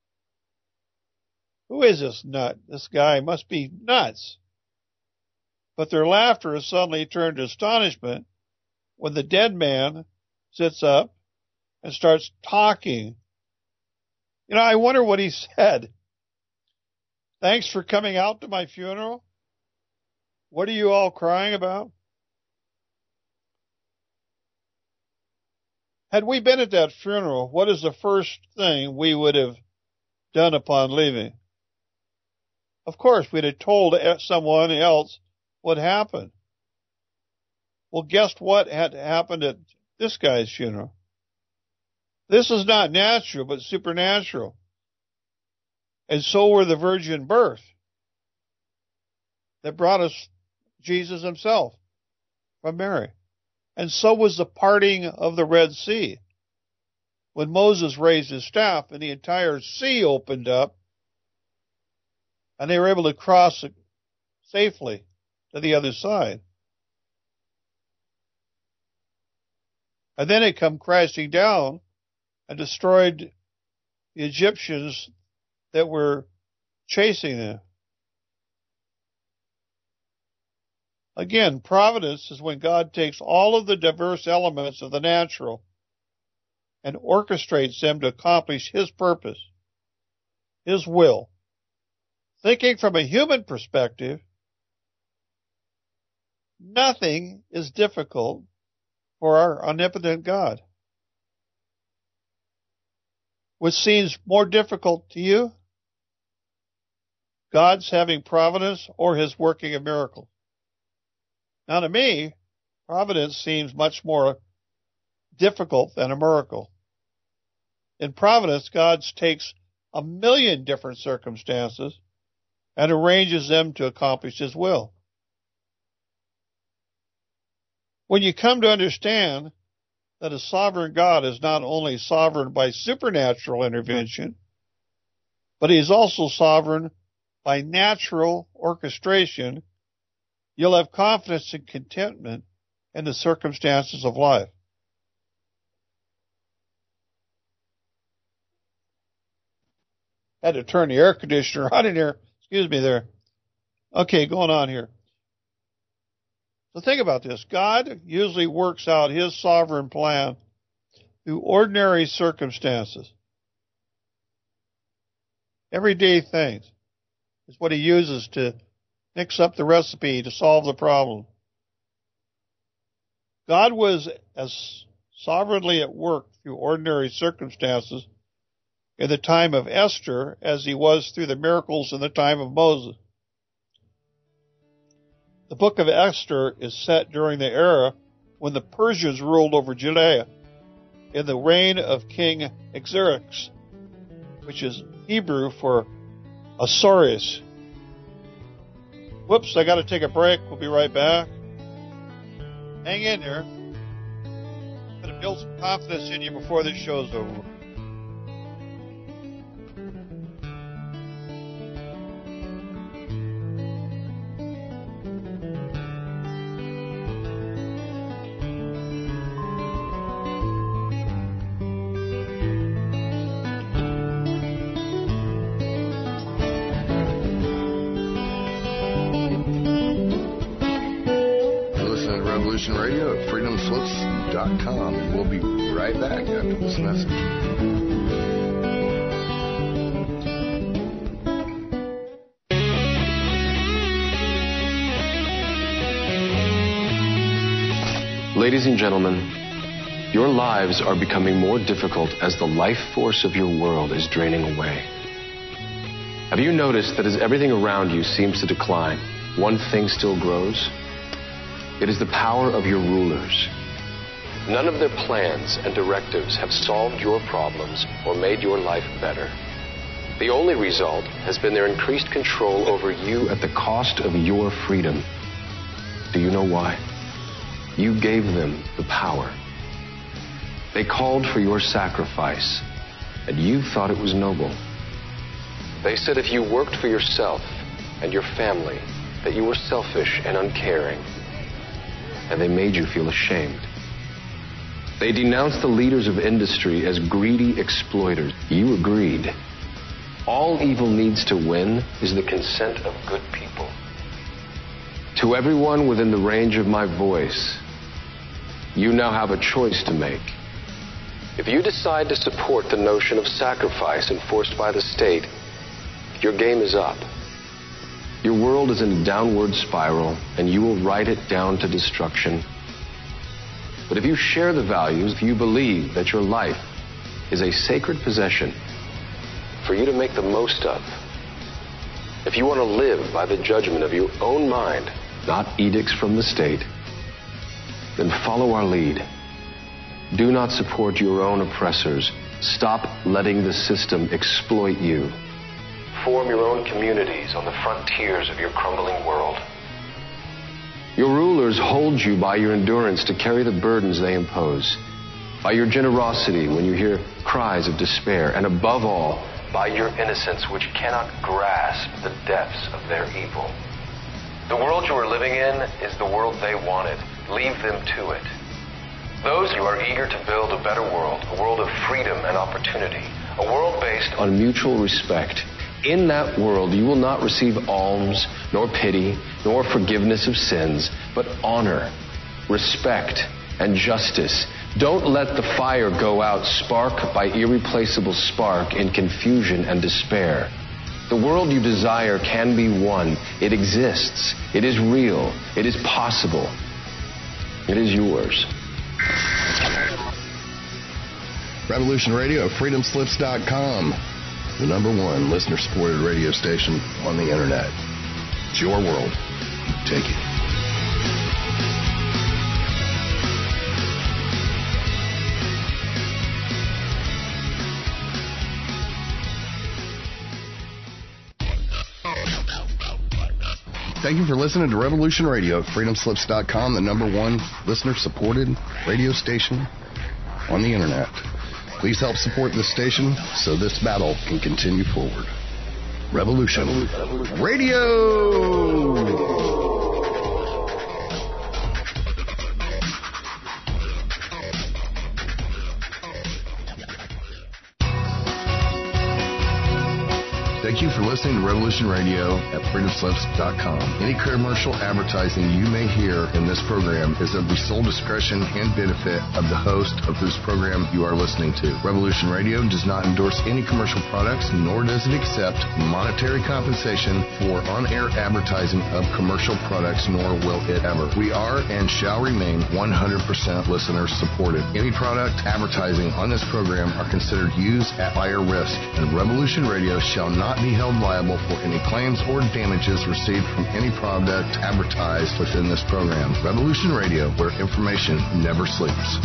who is this nut? This guy must be nuts. But their laughter is suddenly turned to astonishment when the dead man sits up and starts talking. You know, I wonder what he said. Thanks for coming out to my funeral. What are you all crying about? Had we been at that funeral, what is the first thing we would have done upon leaving? Of course, we'd have told someone else what happened. Well, guess what had happened at this guy's funeral? This is not natural, but supernatural. And so were the virgin birth that brought us Jesus himself from Mary. And so was the parting of the Red Sea. When Moses raised his staff and the entire sea opened up, and they were able to cross safely to the other side. And then it came crashing down and destroyed the Egyptians that we're chasing them. Again, providence is when God takes all of the diverse elements of the natural and orchestrates them to accomplish His purpose, His will. Thinking from a human perspective, nothing is difficult for our omnipotent God. What seems more difficult to you? God's having providence or His working a miracle? Now to me, providence seems much more difficult than a miracle. In providence, God takes a million different circumstances and arranges them to accomplish His will. When you come to understand that a sovereign God is not only sovereign by supernatural intervention, but He is also sovereign by natural orchestration, you'll have confidence and contentment in the circumstances of life. Had to turn the air conditioner on in here. Excuse me there. Okay, going on here. So think about this. God usually works out His sovereign plan through ordinary circumstances. Everyday things is what He uses to mix up the recipe to solve the problem. God was as sovereignly at work through ordinary circumstances in the time of Esther as He was through the miracles in the time of Moses. The book of Esther is set during the era when the Persians ruled over Judea in the reign of King Xerxes, which is Hebrew for Ahasuerus. Whoops, I got to take a break. We'll be right back. Hang in there. I'm going to build some confidence in you before this show's over. Radio at freedom slips dot com, and we'll be right back after this message. Ladies and gentlemen, your lives are becoming more difficult as the life force of your world is draining away. Have you noticed that as everything around you seems to decline, one thing still grows? It is the power of your rulers. None of their plans and directives have solved your problems or made your life better. The only result has been their increased control over you at the cost of your freedom. Do you know why? You gave them the power. They called for your sacrifice, and you thought it was noble. They said if you worked for yourself and your family, that you were selfish and uncaring. And they made you feel ashamed. They denounced the leaders of industry as greedy exploiters. You agreed. All evil needs to win is the consent of good people. To everyone within the range of my voice, you now have a choice to make. If you decide to support the notion of sacrifice enforced by the state, your game is up. Your world is in a downward spiral, and you will ride it down to destruction. But if you share the values, if you believe that your life is a sacred possession for you to make the most of, if you want to live by the judgment of your own mind, not edicts from the state, then follow our lead. Do not support your own oppressors. Stop letting the system exploit you. Form your own communities on the frontiers of your crumbling world. Your rulers hold you by your endurance to carry the burdens they impose, by your generosity when you hear cries of despair, and above all, by your innocence which cannot grasp the depths of their evil. The world you are living in is the world they wanted. Leave them to it. Those who are eager to build a better world, a world of freedom and opportunity, a world based on mutual respect, In that world, you will not receive alms, nor pity, nor forgiveness of sins, but honor, respect, and justice. Don't let the fire go out spark by irreplaceable spark in confusion and despair. The world you desire can be won. It exists. It is real. It is possible. It is yours. Revolution Radio, freedom slips dot com, the number one listener-supported radio station on the internet. It's your world. Take it. Thank you for listening to Revolution Radio, freedom slips dot com, the number one listener-supported radio station on the internet. Please help support this station so this battle can continue forward. Revolution Radio! Thank you for listening to Revolution Radio at freedom slips dot com. Any commercial advertising you may hear in this program is of the sole discretion and benefit of the host of whose program you are listening to. Revolution Radio does not endorse any commercial products, nor does it accept monetary compensation for on-air advertising of commercial products, nor will it ever. We are and shall remain one hundred percent listener-supported. Any product advertising on this program are considered used at buyer risk, and Revolution Radio shall not be held liable for any claims or damages received from any product advertised within this program. Revolution Radio, where information never sleeps.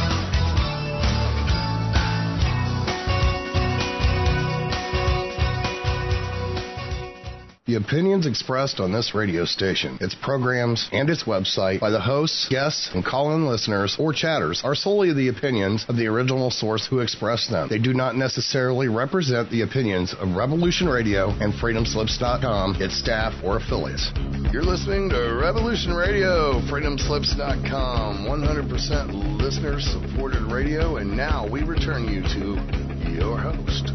The opinions expressed on this radio station, its programs, and its website by the hosts, guests, and call-in listeners or chatters are solely the opinions of the original source who expressed them. They do not necessarily represent the opinions of Revolution Radio and freedom slips dot com, its staff, or affiliates. You're listening to Revolution Radio, freedom slips dot com, one hundred percent listener-supported radio, and now we return you to your host.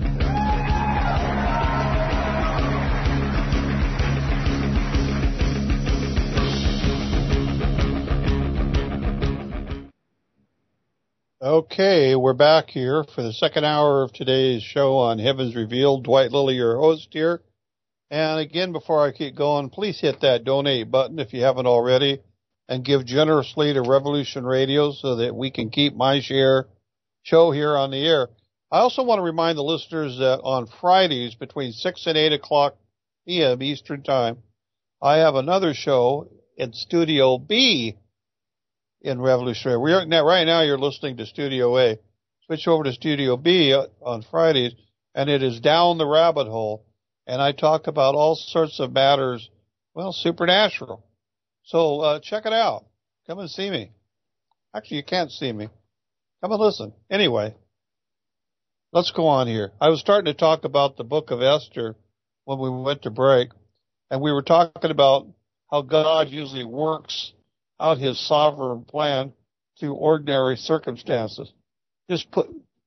Okay, we're back here for the second hour of today's show on Heavens Revealed. Dwight Lilly, your host here. And again, before I keep going, please hit that donate button if you haven't already, and give generously to Revolution Radio so that we can keep my share show here on the air. I also want to remind the listeners that on Fridays between six and eight o'clock p.m. Eastern Time, I have another show in Studio B in Revolution Radio. We are, now, right now you're listening to Studio A. Switch over to Studio B on Fridays, and it is Down the Rabbit Hole. And I talk about all sorts of matters, well, supernatural. So uh, check it out. Come and see me. Actually, you can't see me. Come and listen. Anyway, let's go on here. I was starting to talk about the book of Esther when we went to break, and we were talking about how God usually works out his sovereign plan through ordinary circumstances. Just put,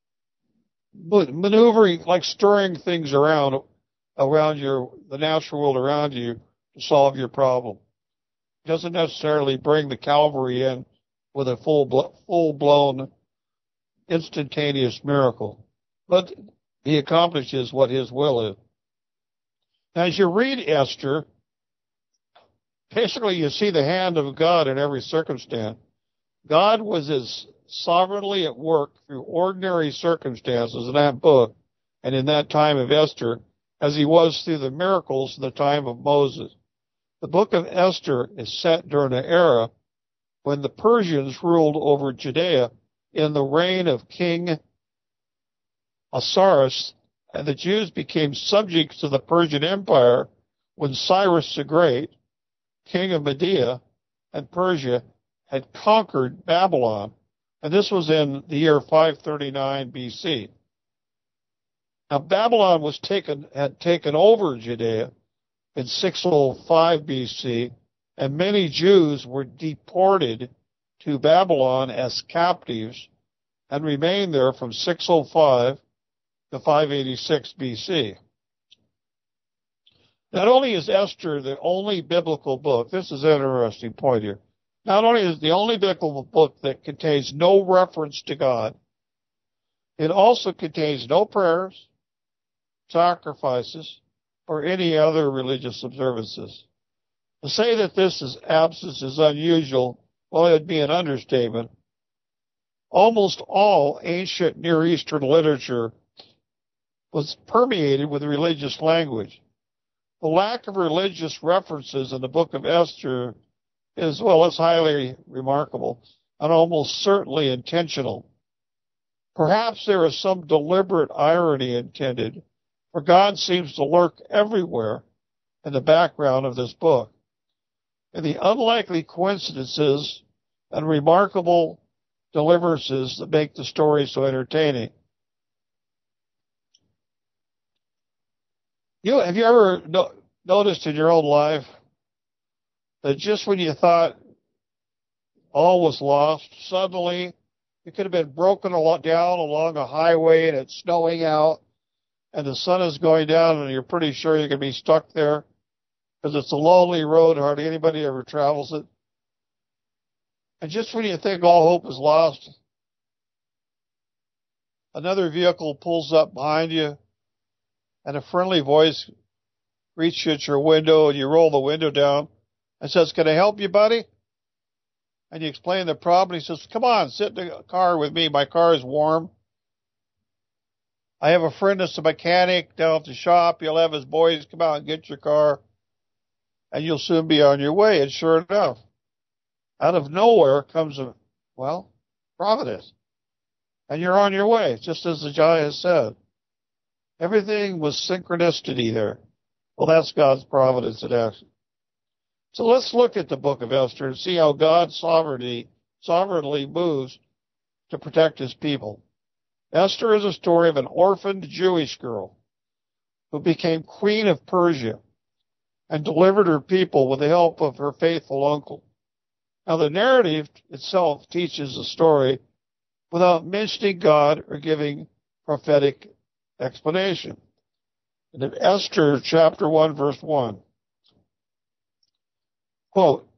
put maneuvering, like stirring things around around your the natural world around you to solve your problem. It doesn't necessarily bring the cavalry in with a full full blown instantaneous miracle, but he accomplishes what his will is. Now, as you read Esther, basically, you see the hand of God in every circumstance. God was as sovereignly at work through ordinary circumstances in that book and in that time of Esther as he was through the miracles in the time of Moses. The book of Esther is set during an era when the Persians ruled over Judea in the reign of King Ahasuerus, and the Jews became subjects to the Persian Empire when Cyrus the Great, king of Media and Persia, had conquered Babylon, and this was in the year five thirty-nine B C. Now, Babylon was taken had taken over Judea in six oh five B C, and many Jews were deported to Babylon as captives and remained there from six oh five to five eighty-six B C. Not only is Esther the only biblical book, this is an interesting point here. Not only is it the only biblical book that contains no reference to God, it also contains no prayers, sacrifices, or any other religious observances. To say that this is absence is unusual, well, it would be an understatement. Almost all ancient Near Eastern literature was permeated with religious language. The lack of religious references in the book of Esther is, well, it's highly remarkable and almost certainly intentional. Perhaps there is some deliberate irony intended, for God seems to lurk everywhere in the background of this book. And the unlikely coincidences and remarkable deliverances that make the story so entertaining. You, have you ever no, noticed in your own life that just when you thought all was lost, suddenly you could have been broken down along a highway and it's snowing out and the sun is going down and you're pretty sure you're going to be stuck there because it's a lonely road, hardly anybody ever travels it. And just when you think all hope is lost, another vehicle pulls up behind you and a friendly voice greets you at your window, and you roll the window down and says, "Can I help you, buddy?" And you explain the problem. He says, "Come on, sit in the car with me. My car is warm. I have a friend that's a mechanic down at the shop. He'll have his boys come out and get your car, and you'll soon be on your way." And sure enough, out of nowhere comes a, well, providence. And you're on your way, just as the giant said. Everything was synchronicity there. Well, that's God's providence in action. So let's look at the book of Esther and see how God's sovereignty sovereignly moves to protect his people. Esther is a story of an orphaned Jewish girl who became queen of Persia and delivered her people with the help of her faithful uncle. Now, the narrative itself teaches the story without mentioning God or giving prophetic explanation. In Esther chapter one, verse one, quote,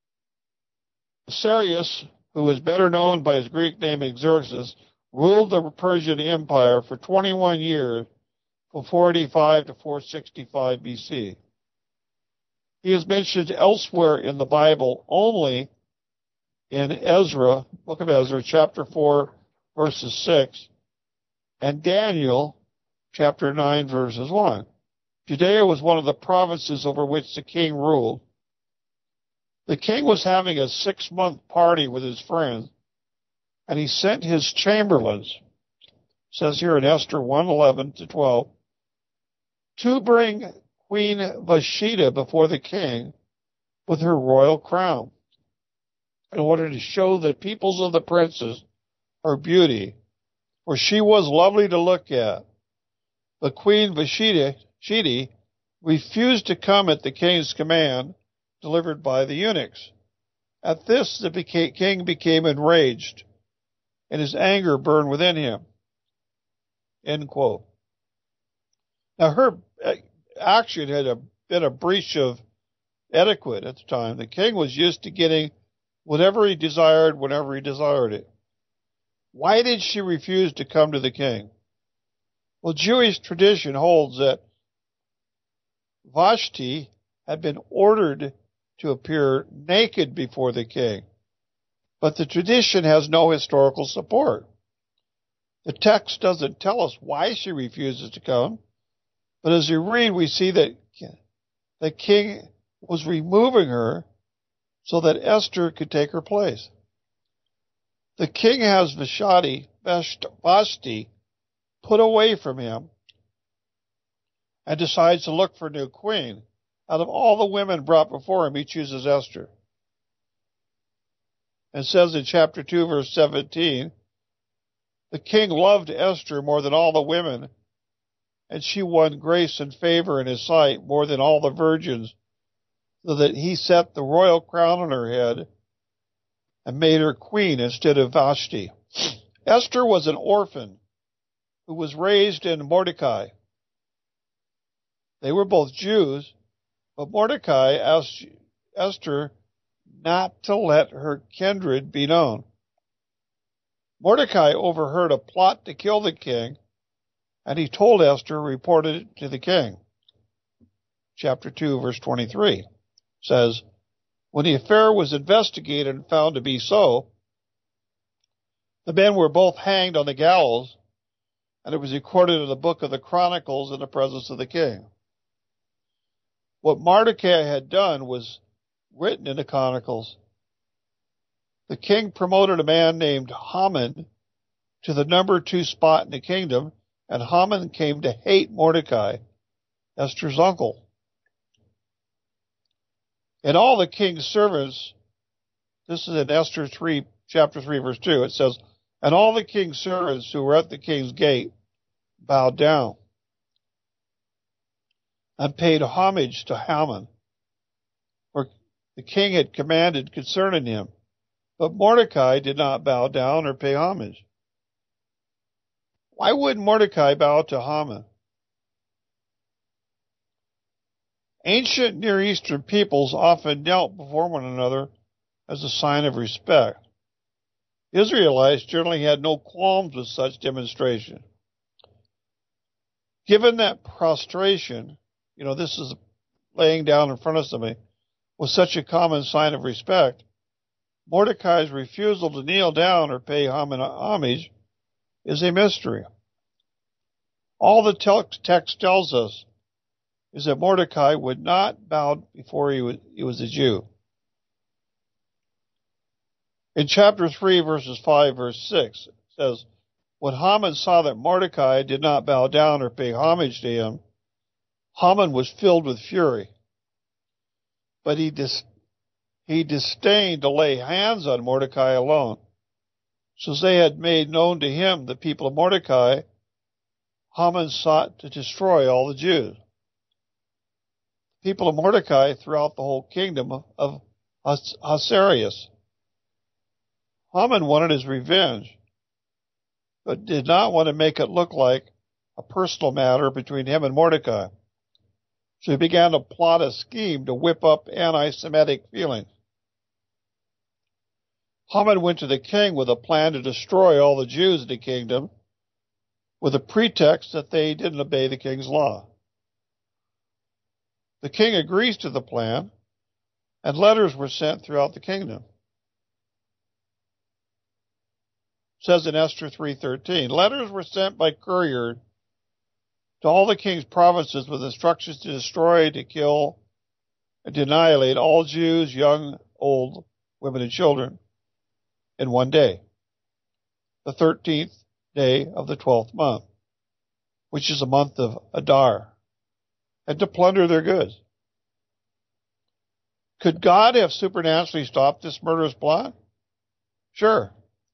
Cyrus, who was better known by his Greek name Xerxes, ruled the Persian Empire for twenty-one years, from four eighty-five to four sixty-five B C. He is mentioned elsewhere in the Bible only in Ezra, book of Ezra, chapter four, verses six, and Daniel, chapter nine, verses one. Judea was one of the provinces over which the king ruled. The king was having a six-month party with his friends, and he sent his chamberlains, it says here in Esther one, eleven to twelve, to bring Queen Vashti before the king with her royal crown, in order to show the peoples of the princes her beauty, for she was lovely to look at. But Queen Vashti refused to come at the king's command, delivered by the eunuchs. At this, the king became enraged, and his anger burned within him. End quote. Now, her action had a, been a breach of etiquette at the time. The king was used to getting whatever he desired whenever he desired it. Why did she refuse to come to the king? Well, Jewish tradition holds that Vashti had been ordered to appear naked before the king, but the tradition has no historical support. The text doesn't tell us why she refuses to come, but as you read, we see that the king was removing her so that Esther could take her place. The king has Vashti, Vashti put away from him and decides to look for a new queen. Out of all the women brought before him, he chooses Esther. It says in chapter two, verse seventeen, the king loved Esther more than all the women, and she won grace and favor in his sight more than all the virgins, so that he set the royal crown on her head and made her queen instead of Vashti. Esther was an orphan who was raised in Mordecai. They were both Jews, But Mordecai asked Esther not to let her kindred be known. Mordecai overheard a plot to kill the king, and he told Esther, reported it to the king. Chapter two, verse twenty-three says, when the affair was investigated and found to be so, the men were both hanged on the gallows, and it was recorded in the book of the Chronicles in the presence of the king. What Mordecai had done was written in the Chronicles. The king promoted a man named Haman to the number two spot in the kingdom, and Haman came to hate Mordecai, Esther's uncle. And all the king's servants, this is in Esther three, chapter three, verse two, it says, and all the king's servants who were at the king's gate bowed down and paid homage to Haman, for the king had commanded concerning him. But Mordecai did not bow down or pay homage. Why would Mordecai bow to Haman? Ancient Near Eastern peoples often knelt before one another as a sign of respect. Israelites generally had no qualms with such demonstration. Given that prostration, you know, this is laying down in front of somebody, was such a common sign of respect, Mordecai's refusal to kneel down or pay homage is a mystery. All the text tells us is that Mordecai would not bow before he was, he was a Jew. In chapter three, verses five, verse six, it says, when Haman saw that Mordecai did not bow down or pay homage to him, Haman was filled with fury. But he, dis- he disdained to lay hands on Mordecai alone. Since they had made known to him the people of Mordecai, Haman sought to destroy all the Jews. People of Mordecai throughout the whole kingdom of Ahasuerus. Haman wanted his revenge, but did not want to make it look like a personal matter between him and Mordecai. So he began to plot a scheme to whip up anti-Semitic feelings. Haman went to the king with a plan to destroy all the Jews in the kingdom with a pretext that they didn't obey the king's law. The king agrees to the plan, and letters were sent throughout the kingdom. It says in Esther three thirteen, letters were sent by courier to all the king's provinces with instructions to destroy, to kill, and to annihilate all Jews, young, old, women, and children, in one day, the thirteenth day of the twelfth month, which is a month of Adar, and to plunder their goods. Could God have supernaturally stopped this murderous plot? Sure.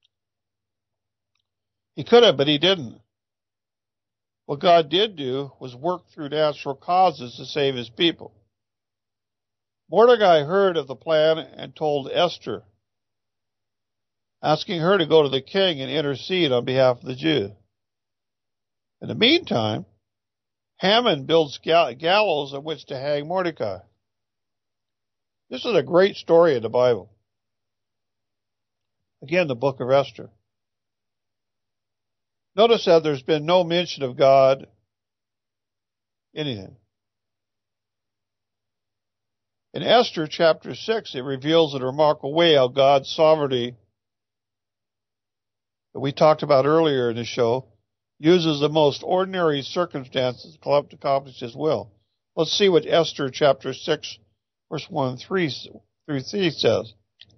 He could have, but he didn't. What God did do was work through natural causes to save his people. Mordecai heard of the plan and told Esther, asking her to go to the king and intercede on behalf of the Jews. In the meantime, Haman builds gallows on which to hang Mordecai. This is a great story in the Bible. Again, the book of Esther. Notice that there's been no mention of God, anything. In Esther chapter six, it reveals in a remarkable way how God's sovereignty, that we talked about earlier in the show, uses the most ordinary circumstances to accomplish his will. Let's see what Esther chapter six, verse one and three through three says.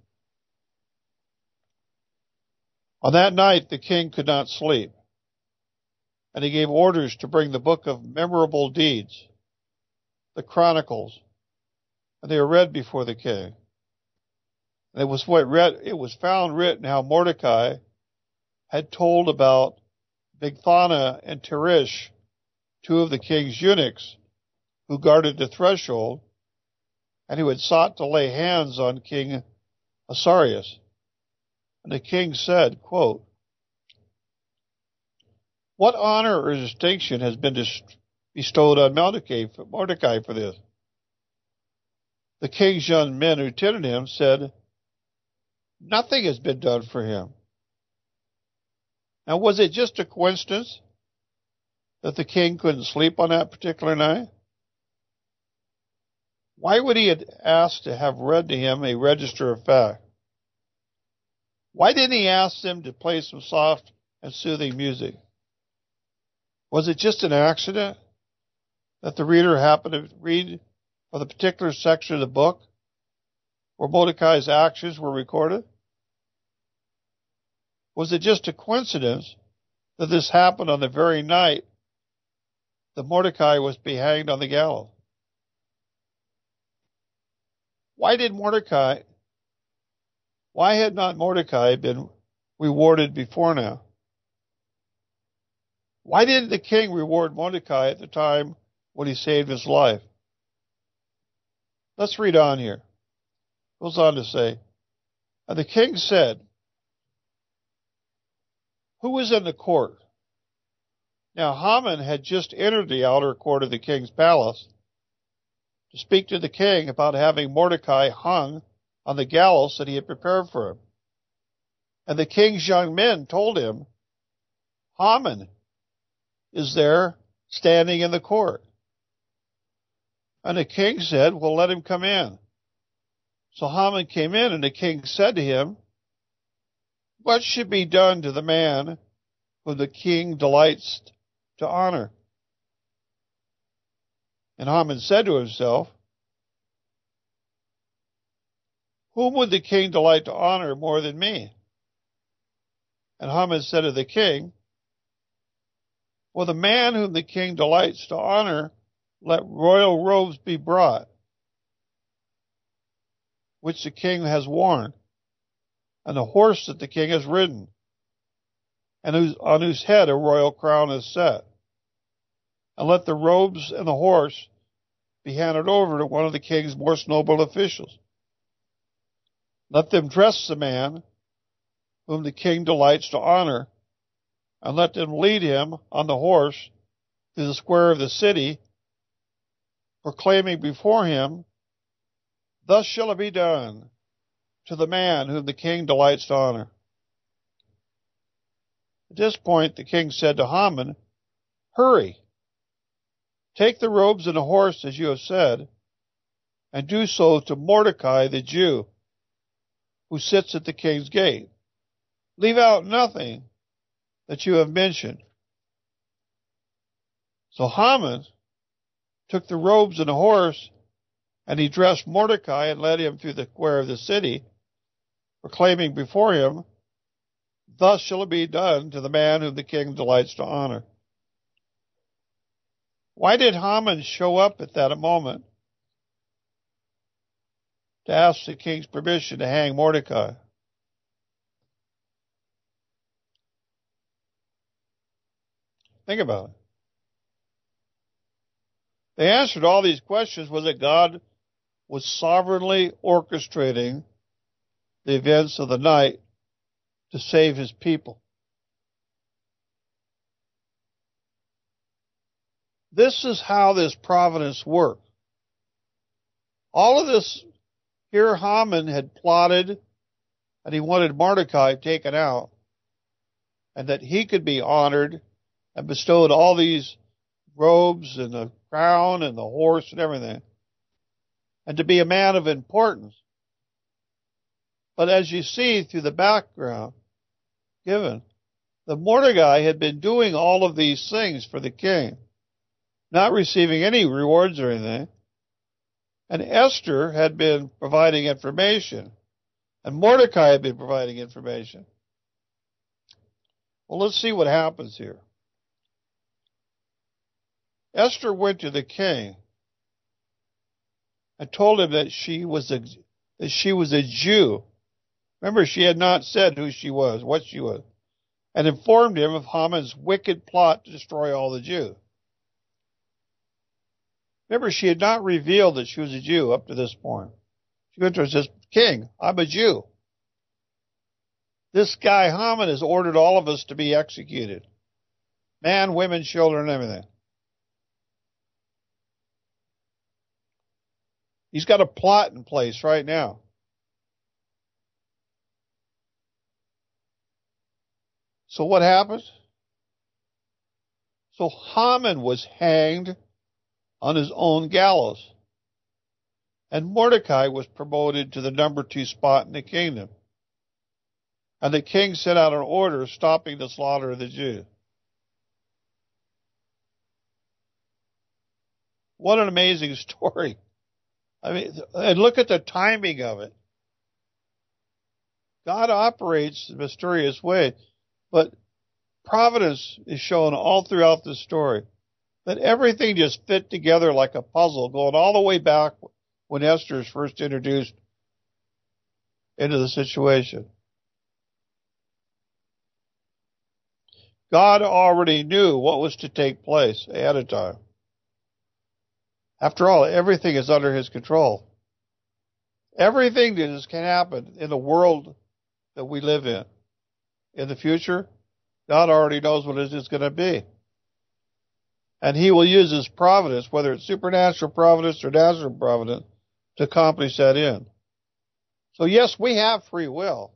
On that night the king could not sleep, and he gave orders to bring the book of memorable deeds, the Chronicles, and they were read before the king. And it was what read, it was found written how Mordecai had told about Bigthana and Teresh, two of the king's eunuchs, who guarded the threshold, and who had sought to lay hands on King Ahasuerus. And the king said, quote, what honor or distinction has been bestowed on Mordecai for, Mordecai for this? the king's young men who tended him said, "Nothing has been done for him." Now, was it just a coincidence that the king couldn't sleep on that particular night? Why would he have asked to have read to him a register of fact? Why didn't he ask them to play some soft and soothing music? Was it just an accident that the reader happened to read of the particular section of the book where Mordecai's actions were recorded? Was it just a coincidence that this happened on the very night that Mordecai was to be hanged on the gallows? Why did Mordecai, why had not Mordecai been rewarded before now? Why didn't the king reward Mordecai at the time when he saved his life? Let's read on here. It goes on to say, and the king said, "Who was in the court?" Now Haman had just entered the outer court of the king's palace to speak to the king about having Mordecai hung on the gallows that he had prepared for him. And the king's young men told him, "Haman is there standing in the court." And the king said, "Well, let him come in." So Haman came in, and the king said to him, "What should be done to the man whom the king delights to honor?" And Haman said to himself, "Whom would the king delight to honor more than me?" And Haman said to the king, "Well, the man whom the king delights to honor, let royal robes be brought, which the king has worn, and the horse that the king has ridden, and whose, on whose head a royal crown is set. And let the robes and the horse be handed over to one of the king's most noble officials. Let them dress the man whom the king delights to honor, and let them lead him on the horse to the square of the city, proclaiming before him, 'Thus shall it be done to the man whom the king delights to honor.'" At this point, the king said to Haman, "Hurry, take the robes and the horse as you have said, and do so to Mordecai the Jew, who sits at the king's gate. Leave out nothing that you have mentioned." So Haman took the robes and the horse, and he dressed Mordecai and led him through the square of the city, proclaiming before him, "Thus shall it be done to the man whom the king delights to honor." Why did Haman show up at that moment to ask the king's permission to hang Mordecai? Think about it. The answer to all these questions was that God was sovereignly orchestrating the events of the night to save his people. This is how this providence worked. All of this, here Haman had plotted, and he wanted Mordecai taken out, and that he could be honored and bestowed all these robes and the crown and the horse and everything, and to be a man of importance. But as you see through the background given, the Mordecai had been doing all of these things for the king, not receiving any rewards or anything. And Esther had been providing information, and Mordecai had been providing information. Well, let's see what happens here. Esther went to the king and told him that she was a, that she was a Jew. Remember, she had not said who she was, what she was, and informed him of Haman's wicked plot to destroy all the Jews. Remember, she had not revealed that she was a Jew up to this point. She went to her and says, "King, I'm a Jew. This guy Haman has ordered all of us to be executed. Man, women, children, everything." He's got a plot in place right now. So what happened? So Haman was hanged on his own gallows. And Mordecai was promoted to the number two spot in the kingdom. And the king sent out an order stopping the slaughter of the Jews. What an amazing story. I mean, and look at the timing of it. God operates in a mysterious way, but providence is shown all throughout the story. That everything just fit together like a puzzle, going all the way back when Esther is first introduced into the situation. God already knew what was to take place ahead of time. After all, everything is under his control. Everything that is, can happen in the world that we live in. In the future, God already knows what it is going to be. And he will use his providence, whether it's supernatural providence or natural providence, to accomplish that end. So yes, we have free will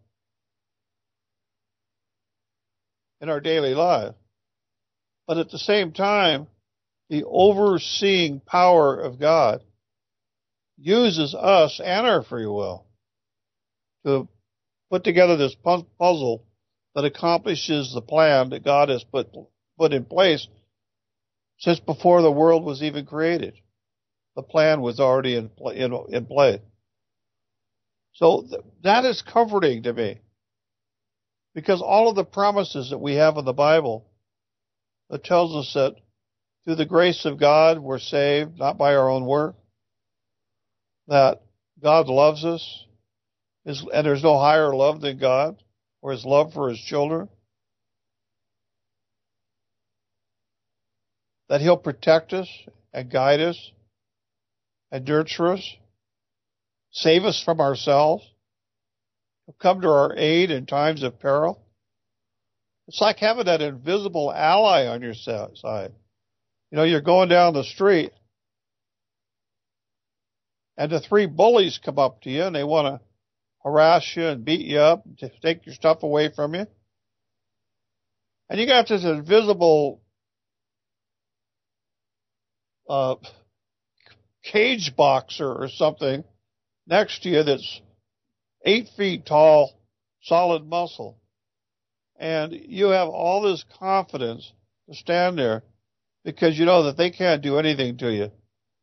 in our daily life. But at the same time, the overseeing power of God uses us and our free will to put together this puzzle that accomplishes the plan that God has put, put in place since before the world was even created. The plan was already in, in, in play. So th- that is comforting to me. Because all of the promises that we have in the Bible that tells us that through the grace of God we're saved, not by our own work, that God loves us, his, and there's no higher love than God, or his love for his children, that he'll protect us and guide us and nurture us, save us from ourselves, he'll come to our aid in times of peril. It's like having that invisible ally on your side. You know, you're going down the street, and the three bullies come up to you, and they want to harass you and beat you up and take your stuff away from you. And you got this invisible uh, cage boxer or something next to you that's eight feet tall, solid muscle. And you have all this confidence to stand there because you know that they can't do anything to you.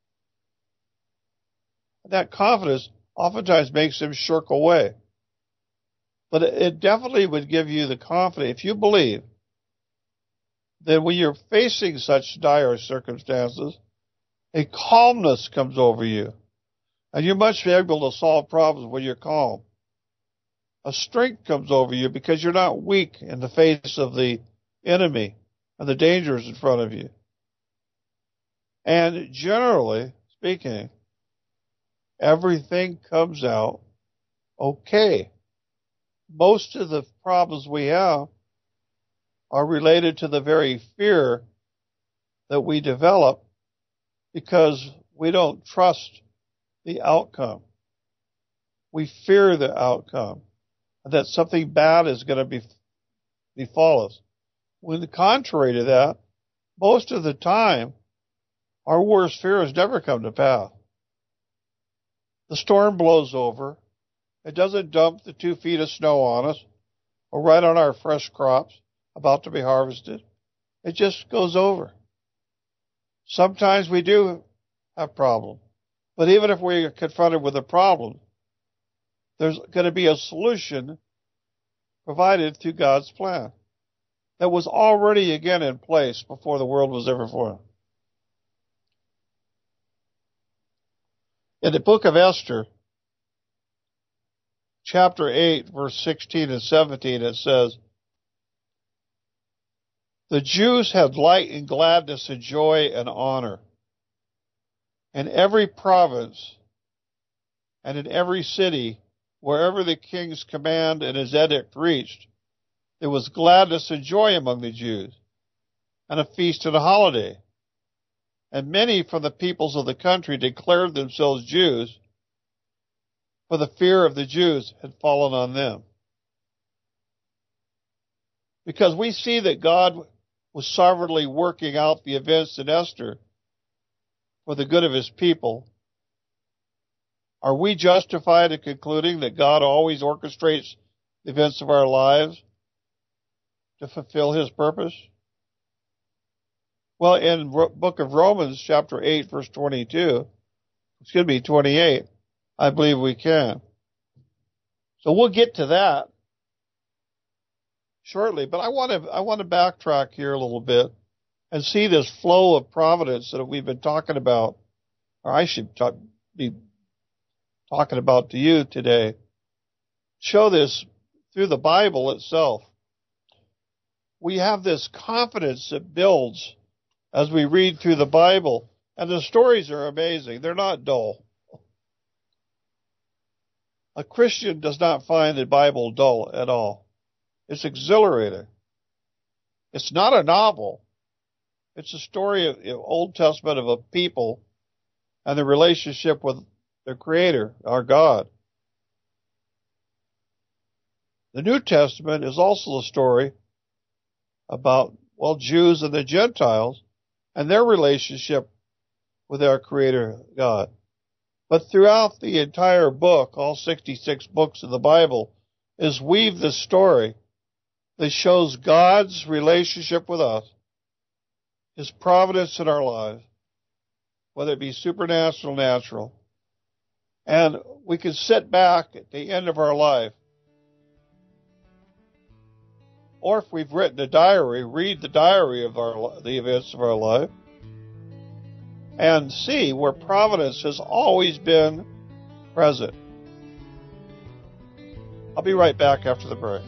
And that confidence oftentimes makes them shirk away. But it definitely would give you the confidence, if you believe, that when you're facing such dire circumstances, a calmness comes over you. And you're much able to solve problems when you're calm. A strength comes over you because you're not weak in the face of the enemy and the dangers in front of you. And generally speaking, everything comes out okay. Most of the problems we have are related to the very fear that we develop because we don't trust the outcome. We fear the outcome, and that something bad is going to be, befall us. When the contrary to that, most of the time, our worst fears never come to pass. The storm blows over. It doesn't dump the two feet of snow on us or right on our fresh crops about to be harvested. It just goes over. Sometimes we do have problems. But even if we're confronted with a problem, there's going to be a solution provided through God's plan that was already again in place before the world was ever formed. In the book of Esther, chapter eight, verse sixteen and seventeen, it says, "The Jews had light and gladness and joy and honor. In every province and in every city, wherever the king's command and his edict reached, there was gladness and joy among the Jews, and a feast and a holiday. and many from the peoples of the country declared themselves Jews, for the fear of the Jews had fallen on them. Because we see that God was sovereignly working out the events in Esther for the good of his people, are we justified in concluding that God always orchestrates the events of our lives to fulfill his purpose? Well, in the book of Romans, chapter eight, verse twenty-two, excuse me, twenty-eight, I believe we can. So we'll get to that shortly, but I want to I want to backtrack here a little bit and see this flow of providence that we've been talking about, or I should talk, be talking about to you today. Show this through the Bible itself. We have this confidence that builds as we read through the Bible, and the stories are amazing. They're not dull. A Christian does not find the Bible dull at all. It's exhilarating. It's not a novel. It's a story of the Old Testament of a people and the relationship with their Creator, our God. The New Testament is also a story about, well, Jews and the Gentiles and their relationship with our Creator, God. But throughout the entire book, all sixty-six books of the Bible, is weave the story that shows God's relationship with us, his providence in our lives, whether it be supernatural, natural. And we can sit back at the end of our life, or if we've written a diary, read the diary of our the events of our life, and see where providence has always been present. I'll be right back after the break.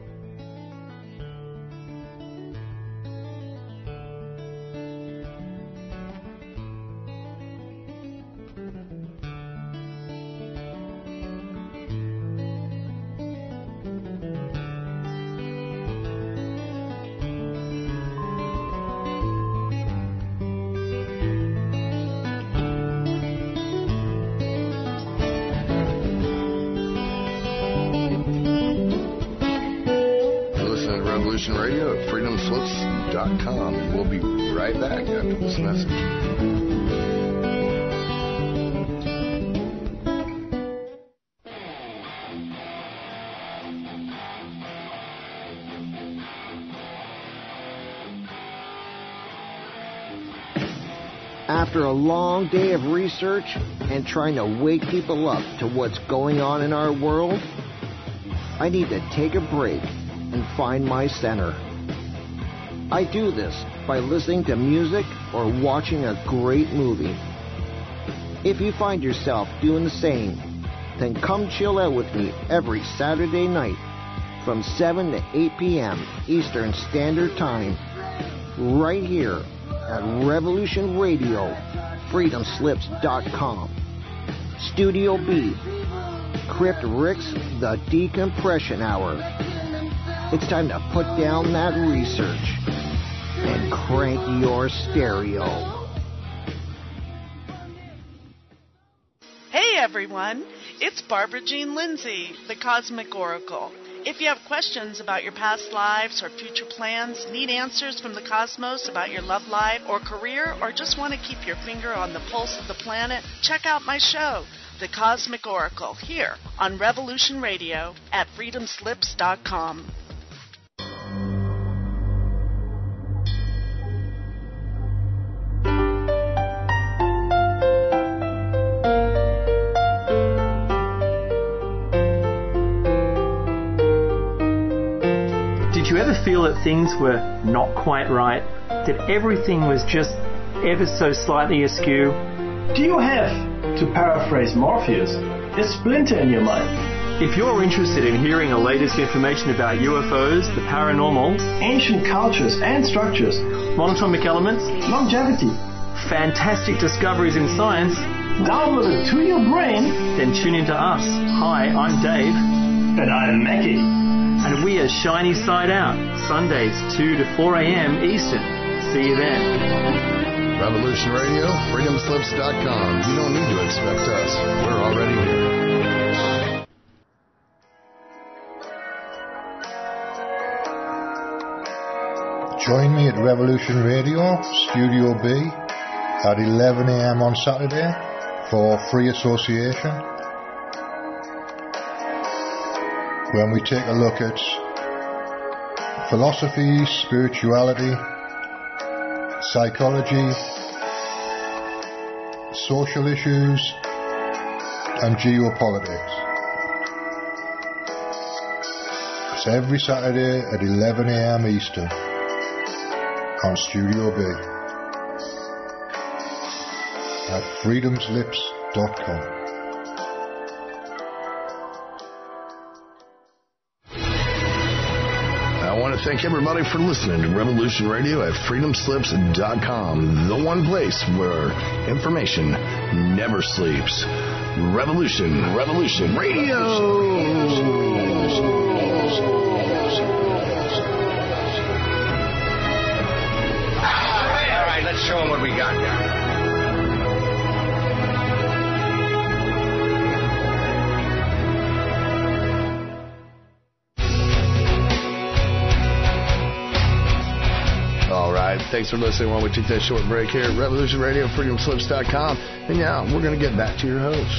Radio at freedom slips dot com, and we'll be right back after this message. After a long day of research and trying to wake people up to what's going on in our world, I need to take a break and find my center. I do this by listening to music or watching a great movie. If you find yourself doing the same, then come chill out with me every Saturday night from seven to eight p.m. Eastern Standard Time, right here at Revolution Radio, freedom slips dot com. Studio B, Crypt Rick's The Decompression Hour. It's time to put down that research and crank your stereo. Hey everyone, it's Barbara Jean Lindsay, the Cosmic Oracle. If you have questions about your past lives or future plans, need answers from the cosmos about your love life or career, or just want to keep your finger on the pulse of the planet, check out my show, The Cosmic Oracle, here on Revolution Radio at freedom slips dot com. Did you ever feel that things were not quite right? That everything was just ever so slightly askew? Do you have, to paraphrase Morpheus, a splinter in your mind? If you're interested in hearing the latest information about U F Os, the paranormal, ancient cultures and structures, monatomic elements, longevity, fantastic discoveries in science, downloaded to your brain, then tune into us. Hi, I'm Dave. And I'm Mackie. And we are Shiny Side Out, Sundays two to four a.m. Eastern. See you then. Revolution Radio, freedom slips dot com. You don't need to expect us. We're already here. Join me at Revolution Radio, Studio B, at eleven a.m. on Saturday for Free Association, when we take a look at philosophy, spirituality, psychology, social issues, and geopolitics. It's every Saturday at eleven a.m. Eastern on Studio B at freedom slips dot com. I want to thank everybody for listening to Revolution Radio at freedom slips dot com, the one place where information never sleeps. Revolution, Revolution Radio. All right, let's show them what we got here. Thanks for listening while we take that short break here at Revolution Radio, freedom slips dot com. And now we're going to get back to your host.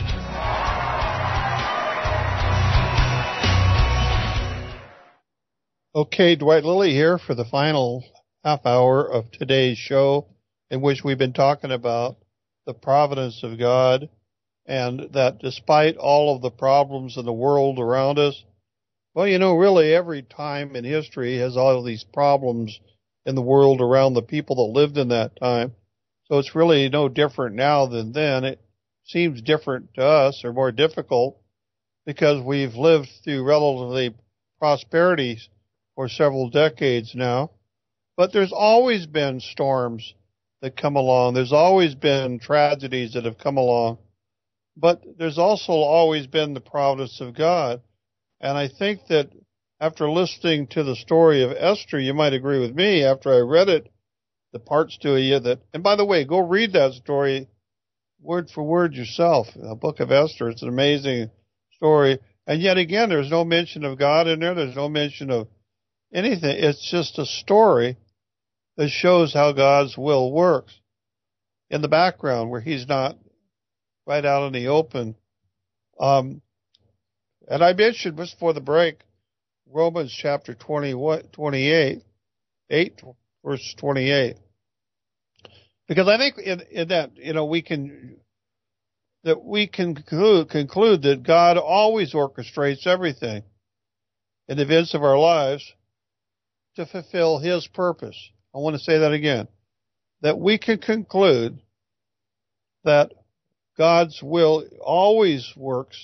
Okay, Dwight Lilly here for the final half hour of today's show, in which we've been talking about the providence of God, and that despite all of the problems in the world around us, well, you know, really every time in history has all of these problems in the world around the people that lived in that time. So it's really no different now than then. It seems different to us, or more difficult, because we've lived through relatively prosperity for several decades now. But there's always been storms that come along. There's always been tragedies that have come along. But there's also always been the providence of God. And I think that after listening to the story of Esther, you might agree with me after I read it, the parts to you that, and by the way, go read that story word for word yourself, the book of Esther. It's an amazing story. And yet again, there's no mention of God in there. There's no mention of anything. It's just a story that shows how God's will works in the background, where he's not right out in the open. Um, and I mentioned just before the break, Romans chapter twenty, twenty-eight, eight, verse twenty-eight. Because I think in, in that, you know, we can, that we can conclude, conclude that God always orchestrates everything in the events of our lives to fulfill his purpose. I want to say that again. That we can conclude that God's will always works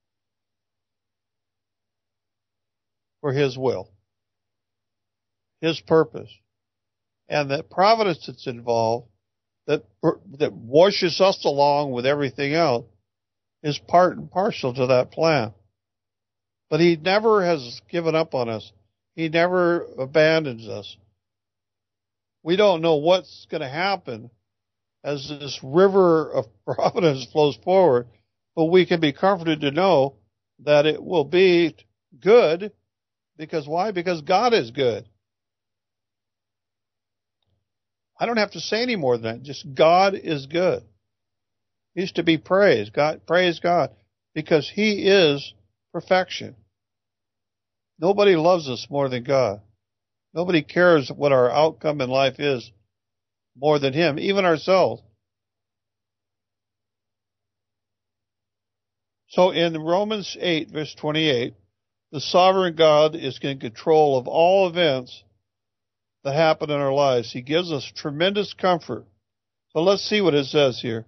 for his will, his purpose, and that providence that's involved, that that washes us along with everything else, is part and parcel to that plan. But he never has given up on us. He never abandons us. We don't know what's going to happen as this river of providence flows forward, but we can be comforted to know that it will be good. Because why? Because God is good. I don't have to say any more than that. Just God is good. He's to be praised. God, praise God, because he is perfection. Nobody loves us more than God. Nobody cares what our outcome in life is more than him, even ourselves. So in Romans eight, verse twenty-eight, the sovereign God is in control of all events that happen in our lives. He gives us tremendous comfort. So let's see what it says here.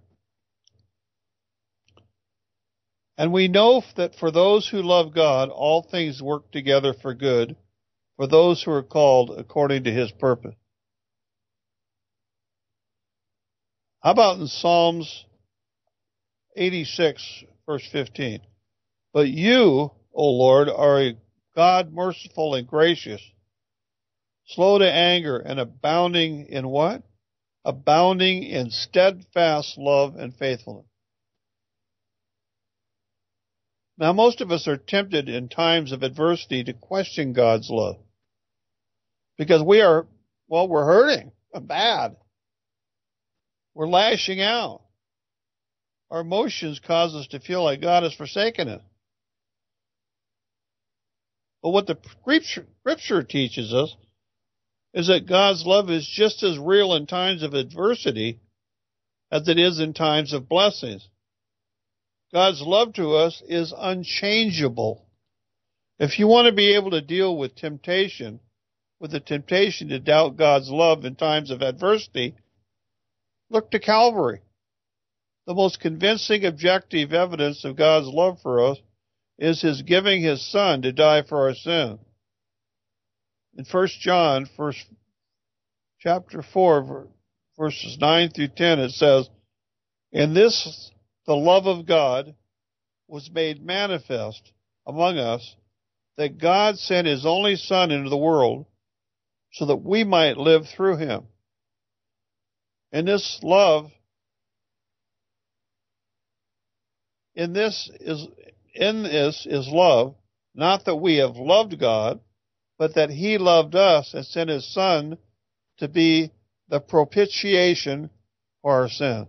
And we know that for those who love God, all things work together for good, for those who are called according to his purpose. How about in Psalms eighty-six, verse fifteen? But you, O Lord, are a God merciful and gracious, slow to anger and abounding in what? abounding in steadfast love and faithfulness. Now, most of us are tempted in times of adversity to question God's love because we are, well, we're hurting bad. We're lashing out. Our emotions cause us to feel like God has forsaken us. But what the scripture, scripture teaches us is that God's love is just as real in times of adversity as it is in times of blessings. God's love to us is unchangeable. If you want to be able to deal with temptation, with the temptation to doubt God's love in times of adversity, look to Calvary. The most convincing objective evidence of God's love for us is His giving His Son to die for our sin. In First John, first, chapter four, verses nine through ten, it says, "In this the love of God was made manifest among us, that God sent His only Son into the world so that we might live through Him. And this love, in this is in this is love, not that we have loved God, but that He loved us and sent His Son to be the propitiation for our sin."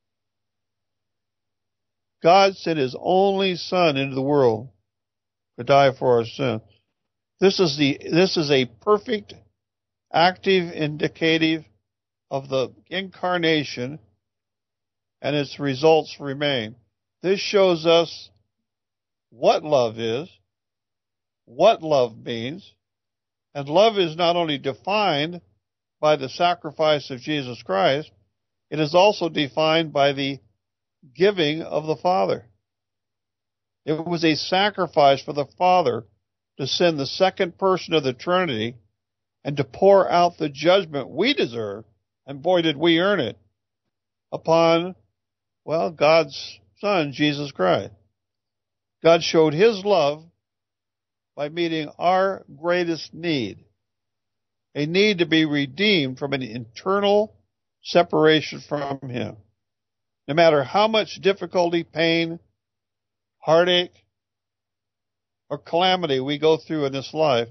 God sent His only Son into the world to die for our sin. This is the this is a perfect, active indicative of the incarnation, and its results remain. This shows us what love is, what love means, and love is not only defined by the sacrifice of Jesus Christ, it is also defined by the giving of the Father. It was a sacrifice for the Father to send the second person of the Trinity and to pour out the judgment we deserve, and boy did we earn it, upon, well, God's Son, Jesus Christ. God showed His love by meeting our greatest need, a need to be redeemed from an internal separation from Him. No matter how much difficulty, pain, heartache, or calamity we go through in this life,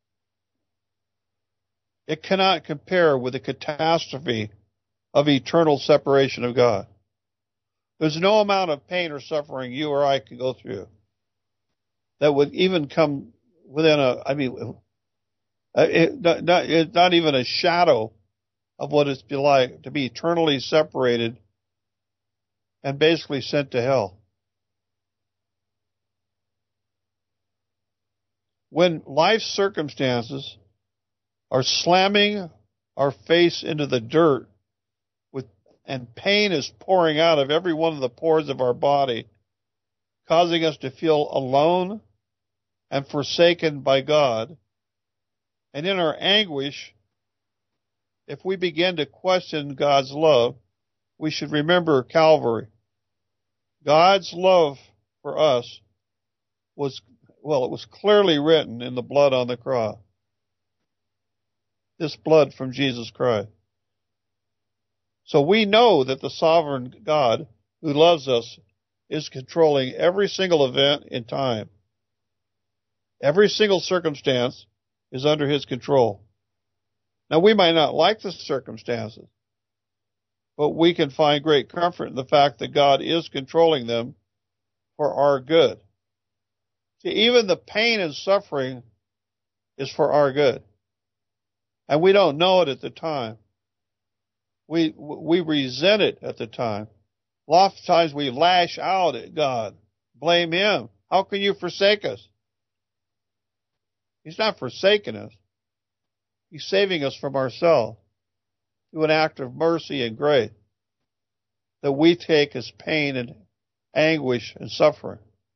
it cannot compare with the catastrophe of eternal separation of God. There's no amount of pain or suffering you or I can go through that would even come within a, I mean, it, not, it's not even a shadow of what it's be like to be eternally separated and basically sent to hell. When life's circumstances are slamming our face into the dirt with, and pain is pouring out of every one of the pores of our body, causing us to feel alone and forsaken by God, and in our anguish, if we begin to question God's love, we should remember Calvary. God's love for us was, well, it was clearly written in the blood on the cross. This blood from Jesus Christ. So we know that the sovereign God who loves us is controlling every single event in time. Every single circumstance is under His control. Now, we might not like the circumstances, but we can find great comfort in the fact that God is controlling them for our good. See, even the pain and suffering is for our good. And we don't know it at the time. We we resent it at the time. A lot of times we lash out at God, blame Him. How can you forsake us? He's not forsaking us. He's saving us from ourselves through an act of mercy and grace that we take as pain and anguish and suffering.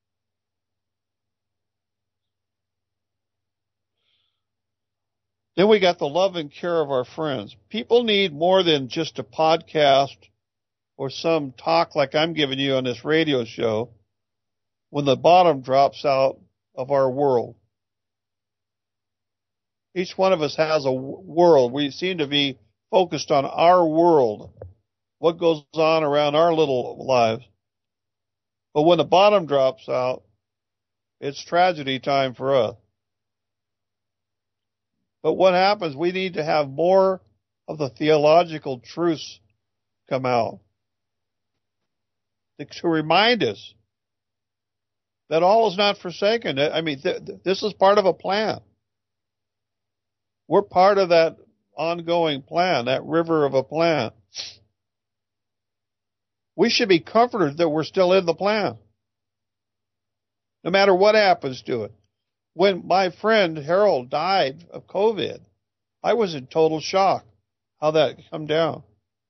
Then we got the love and care of our friends. People need more than just a podcast or some talk like I'm giving you on this radio show when the bottom drops out of our world. Each one of us has a world. We seem to be focused on our world, what goes on around our little lives. But when the bottom drops out, it's tragedy time for us. But what happens, we need to have more of the theological truths come out to, to remind us that all is not forsaken. I mean, th- th- this is part of a plan. We're part of that ongoing plan, that river of a plan. We should be comforted that we're still in the plan, no matter what happens to it. When my friend Harold died of COVID, I was in total shock how that come down.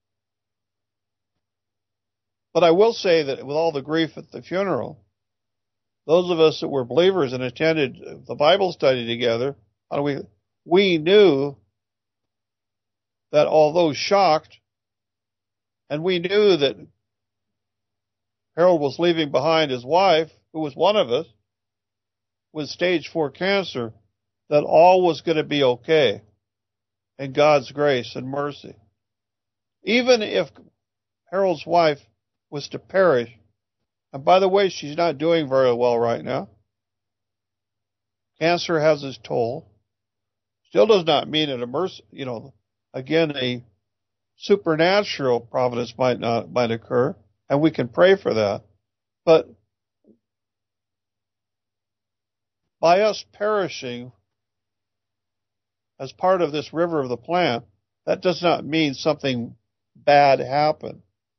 But I will say that with all the grief at the funeral, those of us that were believers and attended the Bible study together, we we knew that although shocked, and we knew that Harold was leaving behind his wife, who was one of us, with stage four cancer, that all was going to be okay in God's grace and mercy. Even if Harold's wife was to perish, and by the way, she's not doing very well right now. Cancer has its toll. Still does not mean that a mercy, you know, again, a supernatural providence might not might occur, and we can pray for that. But by us perishing as part of this river of the plan, that does not mean something bad happened.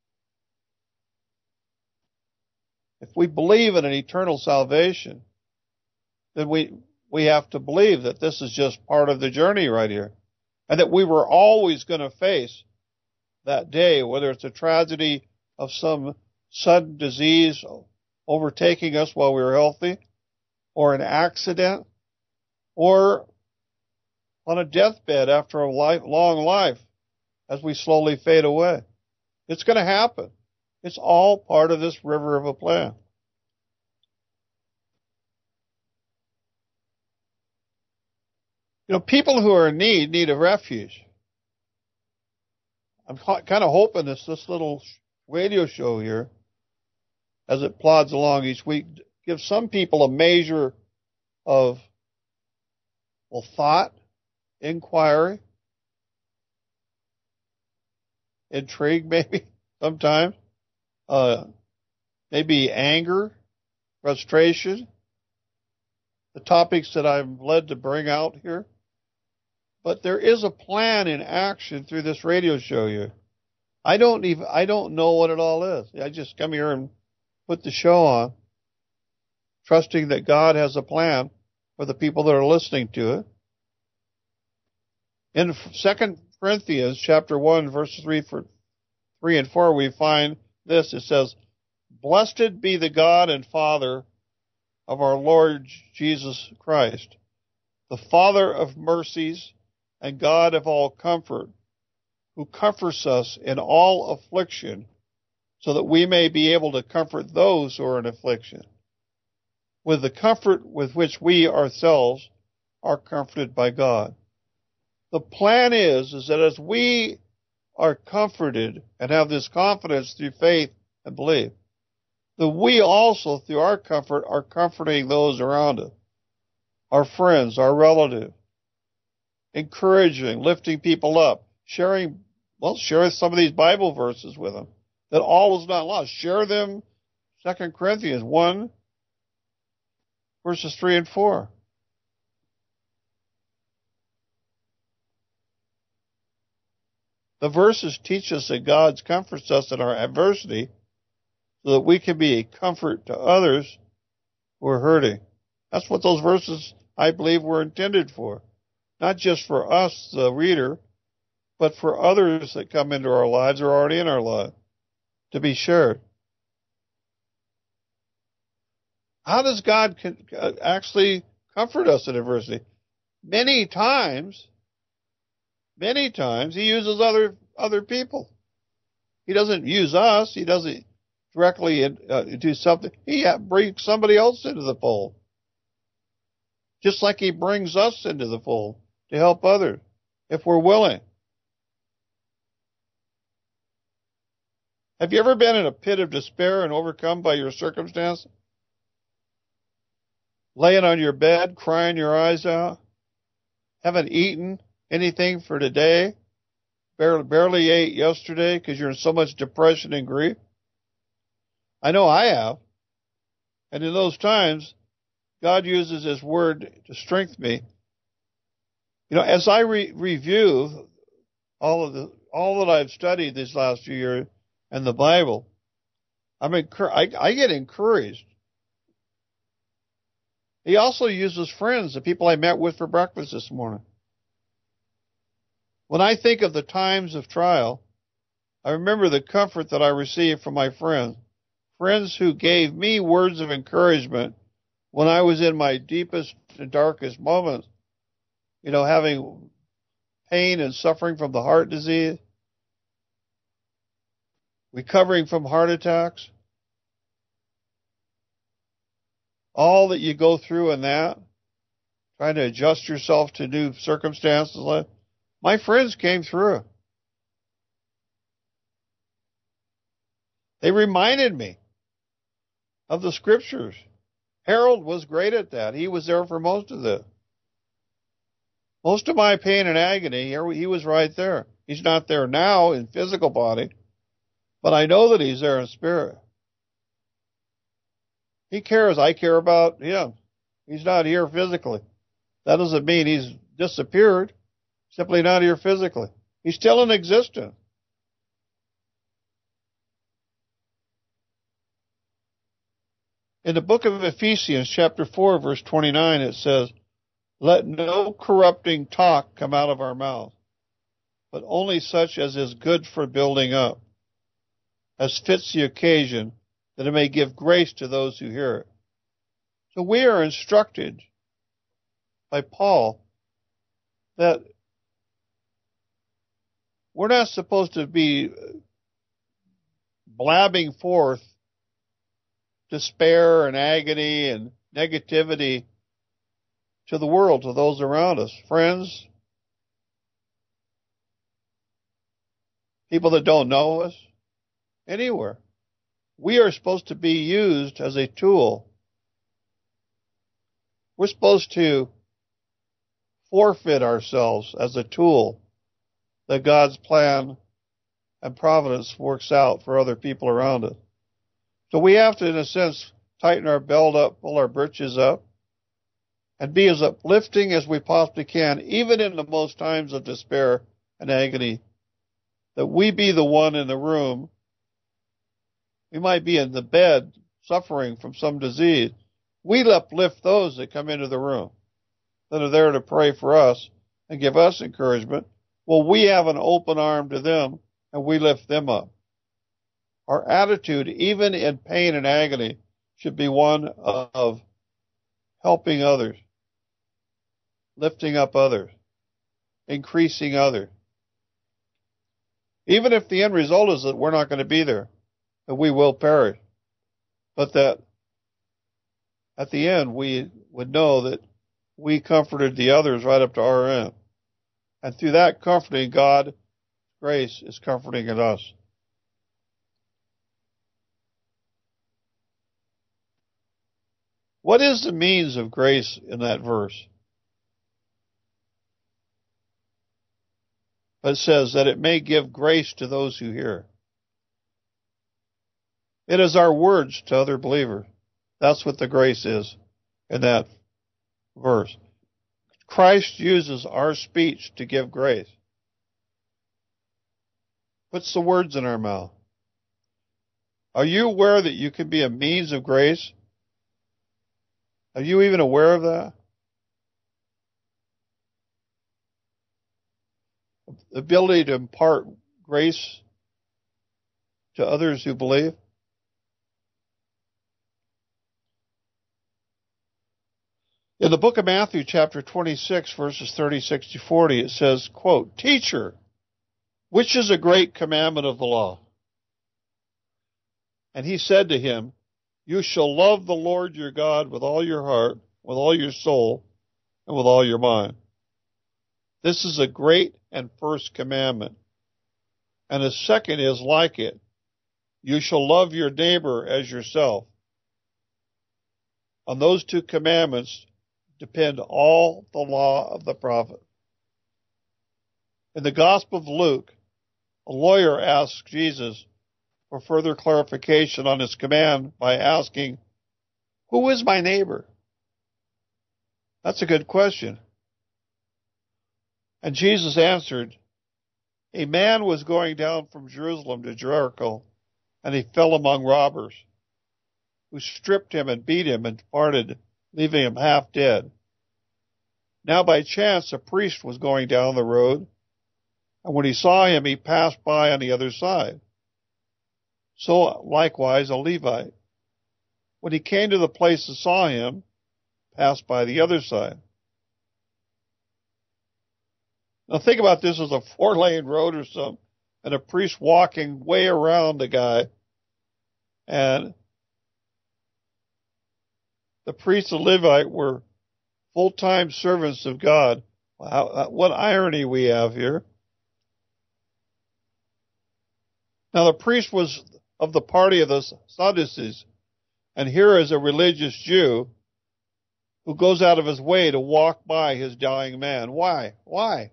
If we believe in an eternal salvation, then we we have to believe that this is just part of the journey right here, and that we were always going to face that day, whether it's a tragedy of some sudden disease overtaking us while we were healthy, or an accident, or on a deathbed after a life, long life as we slowly fade away. It's going to happen. It's all part of this river of a plan. You know, people who are in need need a refuge. I'm kind of hoping this, this little radio show here, as it plods along each week, gives some people a measure of, well, thought, inquiry, intrigue maybe sometimes, uh, maybe anger, frustration, the topics that I'm led to bring out here. But there is a plan in action through this radio show here. I don't even, I don't know what it all is. I just come here and put the show on, trusting that God has a plan for the people that are listening to it. In Second Corinthians chapter one, verses three, three and four, we find this. It says, "Blessed be the God and Father of our Lord Jesus Christ, the Father of mercies and God of all comfort, who comforts us in all affliction, so that we may be able to comfort those who are in affliction, with the comfort with which we ourselves are comforted by God." The plan is, is that as we are comforted and have this confidence through faith and belief, that we also, through our comfort, are comforting those around us, our friends, our relatives, encouraging, lifting people up, sharing, well, share some of these Bible verses with them, that all is not lost. Share them, Second Corinthians one, verses three and four. The verses teach us that God comforts us in our adversity so that we can be a comfort to others who are hurting. That's what those verses, I believe, were intended for. Not just for us, the reader, but for others that come into our lives or are already in our lives, to be shared. How does God actually comfort us in adversity? Many times, many times, He uses other other people. He doesn't use us. He doesn't directly uh, do something. He brings somebody else into the fold. Just like He brings us into the fold to help others, if we're willing. Have you ever been in a pit of despair and overcome by your circumstance? Laying on your bed, crying your eyes out? Haven't eaten anything for today? Barely, barely ate yesterday because you're in so much depression and grief? I know I have. And in those times, God uses His Word to strengthen me. You know, as I re- review all of the all that I've studied these last few years and the Bible, I'm encur- I, I get encouraged. He also uses friends, the people I met with for breakfast this morning. When I think of the times of trial, I remember the comfort that I received from my friends, friends who gave me words of encouragement when I was in my deepest and darkest moments, you know, having pain and suffering from the heart disease, recovering from heart attacks. All that you go through in that, trying to adjust yourself to new circumstances. My friends came through. They reminded me of the Scriptures. Harold was great at that. He was there for most of it. Most of my pain and agony, he was right there. He's not there now in physical body, but I know that he's there in spirit. He cares. I care about him. He's not here physically. That doesn't mean he's disappeared. Simply not here physically. He's still in existence. In the book of Ephesians, chapter four, verse twenty-nine, it says, "Let no corrupting talk come out of our mouth, but only such as is good for building up, as fits the occasion, that it may give grace to those who hear it." So we are instructed by Paul that we're not supposed to be blabbing forth despair and agony and negativity to the world, to those around us, friends, people that don't know us, anywhere. We are supposed to be used as a tool. We're supposed to forfeit ourselves as a tool that God's plan and providence works out for other people around us. So we have to, in a sense, tighten our belt up, pull our britches up, and be as uplifting as we possibly can, even in the most times of despair and agony, that we be the one in the room. We might be in the bed suffering from some disease. We uplift those that come into the room, that are there to pray for us and give us encouragement. Well, we have an open arm to them, and we lift them up. Our attitude, even in pain and agony, should be one of helping others, lifting up others, increasing others. Even if the end result is that we're not going to be there, that we will perish, but that at the end we would know that we comforted the others right up to our end. And through that comforting, God's grace is comforting in us. What is the means of grace in that verse? It says that it may give grace to those who hear. It is our words to other believers. That's what the grace is in that verse. Christ uses our speech to give grace. Puts the words in our mouth. Are you aware that you can be a means of grace? Are you even aware of that? The ability to impart grace to others who believe? In the book of Matthew, chapter twenty-six, verses thirty-six to forty, it says, quote, "Teacher, which is a great commandment of the law?" And he said to him, "You shall love the Lord your God with all your heart, with all your soul, and with all your mind. This is a great and first commandment. And a second is like it. you shall love your neighbor as yourself. On those two commandments depend all the law of the prophet. In the Gospel of Luke, a lawyer asks Jesus for further clarification on his command by asking, "Who is my neighbor?" That's a good question. And Jesus answered, "A man was going down from Jerusalem to Jericho, and he fell among robbers, who stripped him and beat him and departed, leaving him half dead. Now by chance a priest was going down the road, and when he saw him, he passed by on the other side. So likewise a Levite, when he came to the place and saw him, passed by the other side." Now think about this as a four-lane road or something, and a priest walking way around the guy, and the priest and Levite were full-time servants of God. Wow, what irony we have here. Now the priest was of the party of the Sadducees, and here is a religious Jew who goes out of his way to walk by his dying man. Why? Why?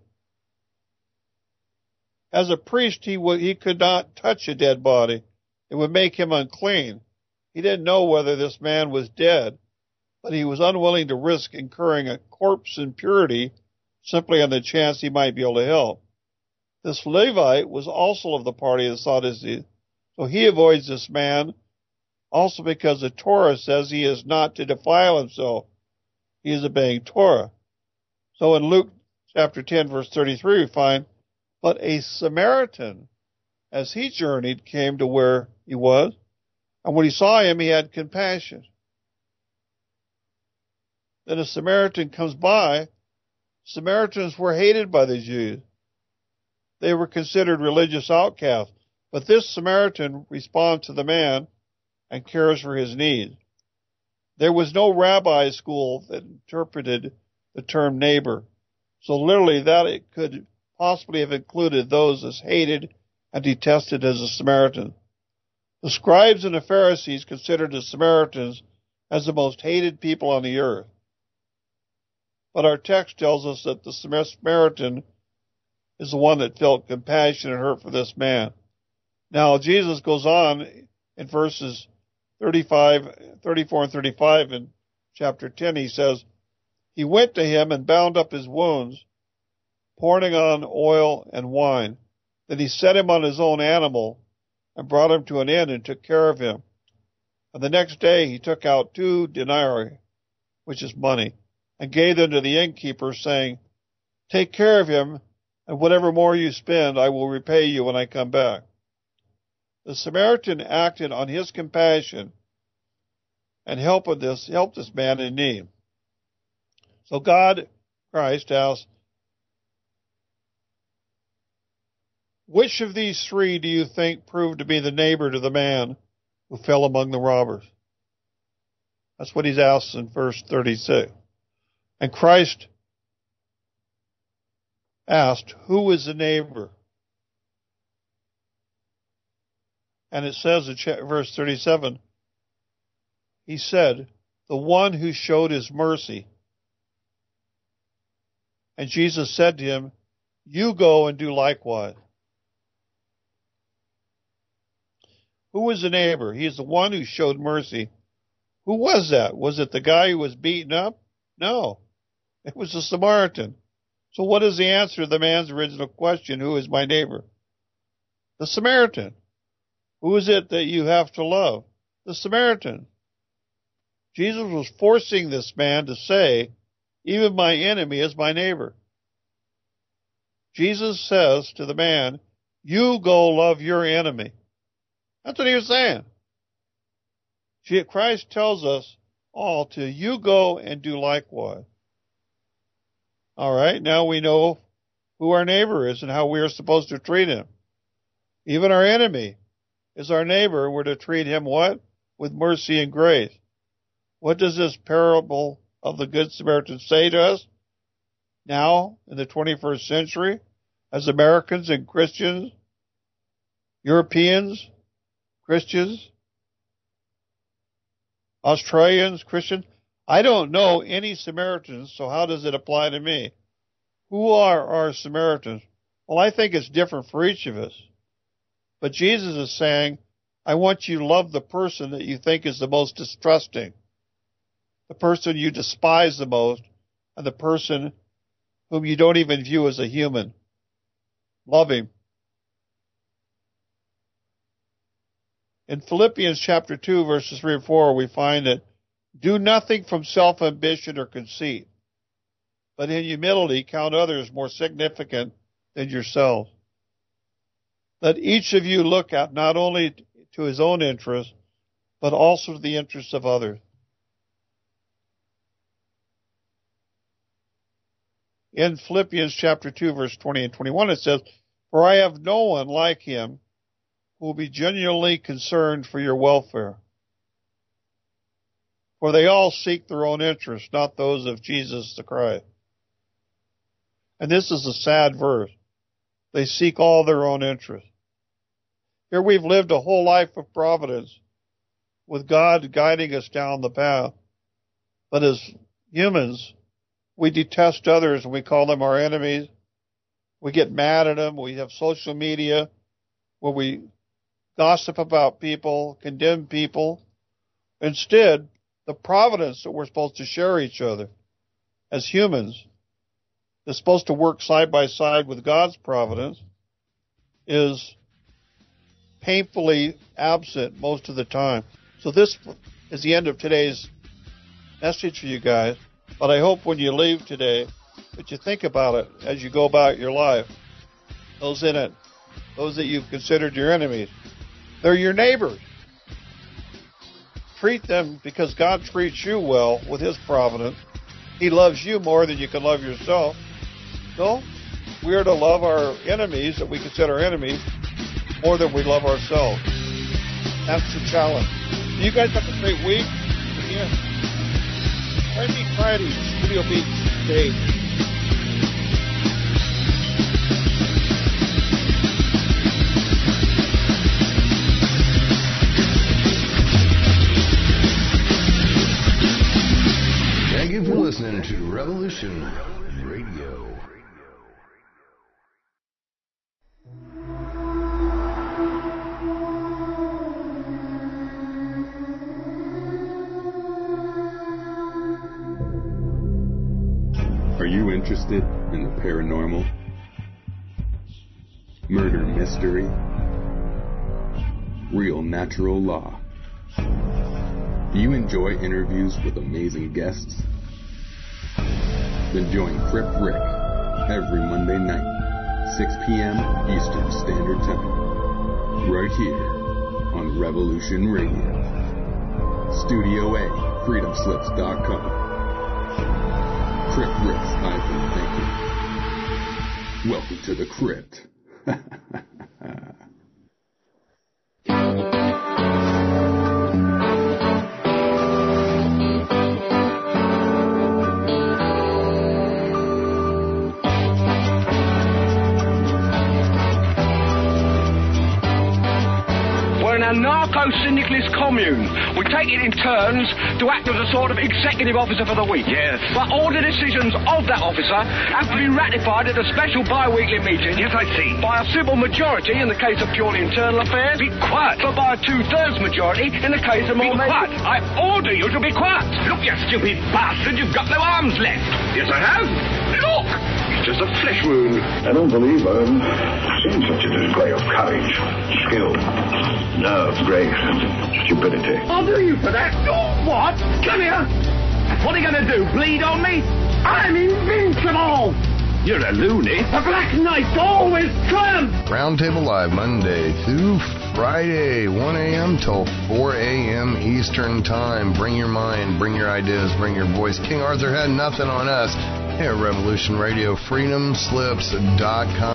As a priest, he would, he could not touch a dead body. It would make him unclean. He didn't know whether this man was dead, but he was unwilling to risk incurring a corpse impurity simply on the chance he might be able to help. This Levite was also of the party of the Sadducees, so he avoids this man also because the Torah says he is not to defile himself. He is obeying Torah. So in Luke chapter ten, verse thirty-three, we find, "But a Samaritan, as he journeyed, came to where he was, and when he saw him, he had compassion." Then a Samaritan comes by. Samaritans were hated by the Jews. They were considered religious outcasts. But this Samaritan responds to the man and cares for his needs. There was no rabbi school that interpreted the term neighbor, so literally that it could possibly have included those as hated and detested as the Samaritans. The scribes and the Pharisees considered the Samaritans as the most hated people on the earth. But our text tells us that the Samaritan is the one that felt compassion and hurt for this man. Now, Jesus goes on in verses thirty-five, thirty-four and thirty-five in chapter ten. He says, "He went to him and bound up his wounds, pouring on oil and wine. Then he set him on his own animal and brought him to an inn and took care of him. And the next day he took out two denarii, which is money, and gave them to the innkeeper, saying, 'Take care of him, and whatever more you spend, I will repay you when I come back.' The Samaritan acted on his compassion and helped this, helped this man in need. So God, Christ, asks, which of these three do you think proved to be the neighbor to the man who fell among the robbers? That's what he's asked in verse thirty-six. And Christ asked, who is the neighbor? And it says in verse thirty-seven, he said, the one who showed his mercy. And Jesus said to him, you go and do likewise. Who was the neighbor? He is the one who showed mercy. Who was that? Was it the guy who was beaten up? No. It was the Samaritan. So what is the answer to the man's original question, who is my neighbor? The Samaritan. Who is it that you have to love? The Samaritan. Jesus was forcing this man to say, even my enemy is my neighbor. Jesus says to the man, you go love your enemy. That's what he was saying. Christ tells us all to you go and do likewise. All right, now we know who our neighbor is and how we are supposed to treat him. Even our enemy is our neighbor. We're to treat him what? With mercy and grace. What does this parable of the Good Samaritan say to us now in the twenty-first century as Americans and Christians, Europeans, Christians, Australians, Christians. I don't know any Samaritans, so how does it apply to me? Who are our Samaritans? Well, I think it's different for each of us. But Jesus is saying, I want you to love the person that you think is the most distrusting, the person you despise the most, and the person whom you don't even view as a human. Love him. In Philippians chapter two, verses three and four, we find that do nothing from self-ambition or conceit, but in humility count others more significant than yourselves. Let each of you look out not only to his own interests, but also to the interests of others. In Philippians chapter two, verse twenty and twenty-one, it says, for I have no one like him who will be genuinely concerned for your welfare. For they all seek their own interests, not those of Jesus the Christ. And this is a sad verse. They seek all their own interests. Here we've lived a whole life of providence, with God guiding us down the path. But as humans, we detest others and we call them our enemies. We get mad at them. We have social media where we gossip about people, condemn people. Instead, the providence that we're supposed to share each other as humans, is supposed to work side by side with God's providence, is painfully absent most of the time. So this is the end of today's message for you guys. But I hope when you leave today that you think about it as you go about your life. Those in it, those that you've considered your enemies, they're your neighbors. Treat them because God treats you well with his providence. He loves you more than you can love yourself. So we are to love our enemies that we consider enemies more than we love ourselves. That's the challenge. You guys have a great week. Yeah. Try to be Friday, Studio B stage. Thank you for listening to Revolution Radio. Are you interested in the paranormal, murder mystery, real natural law? Do you enjoy interviews with amazing guests? Then join Crip Rick every Monday night, six p.m. Eastern Standard Time, right here on Revolution Radio. Studio A, freedom slips dot com. Crip Rick's iPhone thinking. Welcome to the crypt. A narco-syndicalist commune. We take it in turns to act as a sort of executive officer for the week. Yes. But all the decisions of that officer have to be ratified at a special bi-weekly meeting. Yes, I see. By a civil majority in the case of purely internal affairs. Be quiet. But by a two-thirds majority in the case of more... Be quiet. I order you to be quiet. Look, you stupid bastard, you've got no arms left. Yes, I have. Look! It's just a flesh wound. I don't believe I've seen such a display of courage, skill, nerve, grace, and stupidity. I'll do you for that. Oh, what? Come here. What are you going to do, bleed on me? I'm invincible. You're a loony. The Black Knight always triumphs. Roundtable Live, Monday through Friday, one a.m. till four a.m. Eastern Time. Bring your mind, bring your ideas, bring your voice. King Arthur had nothing on us here at Revolution Radio, freedom slips dot com.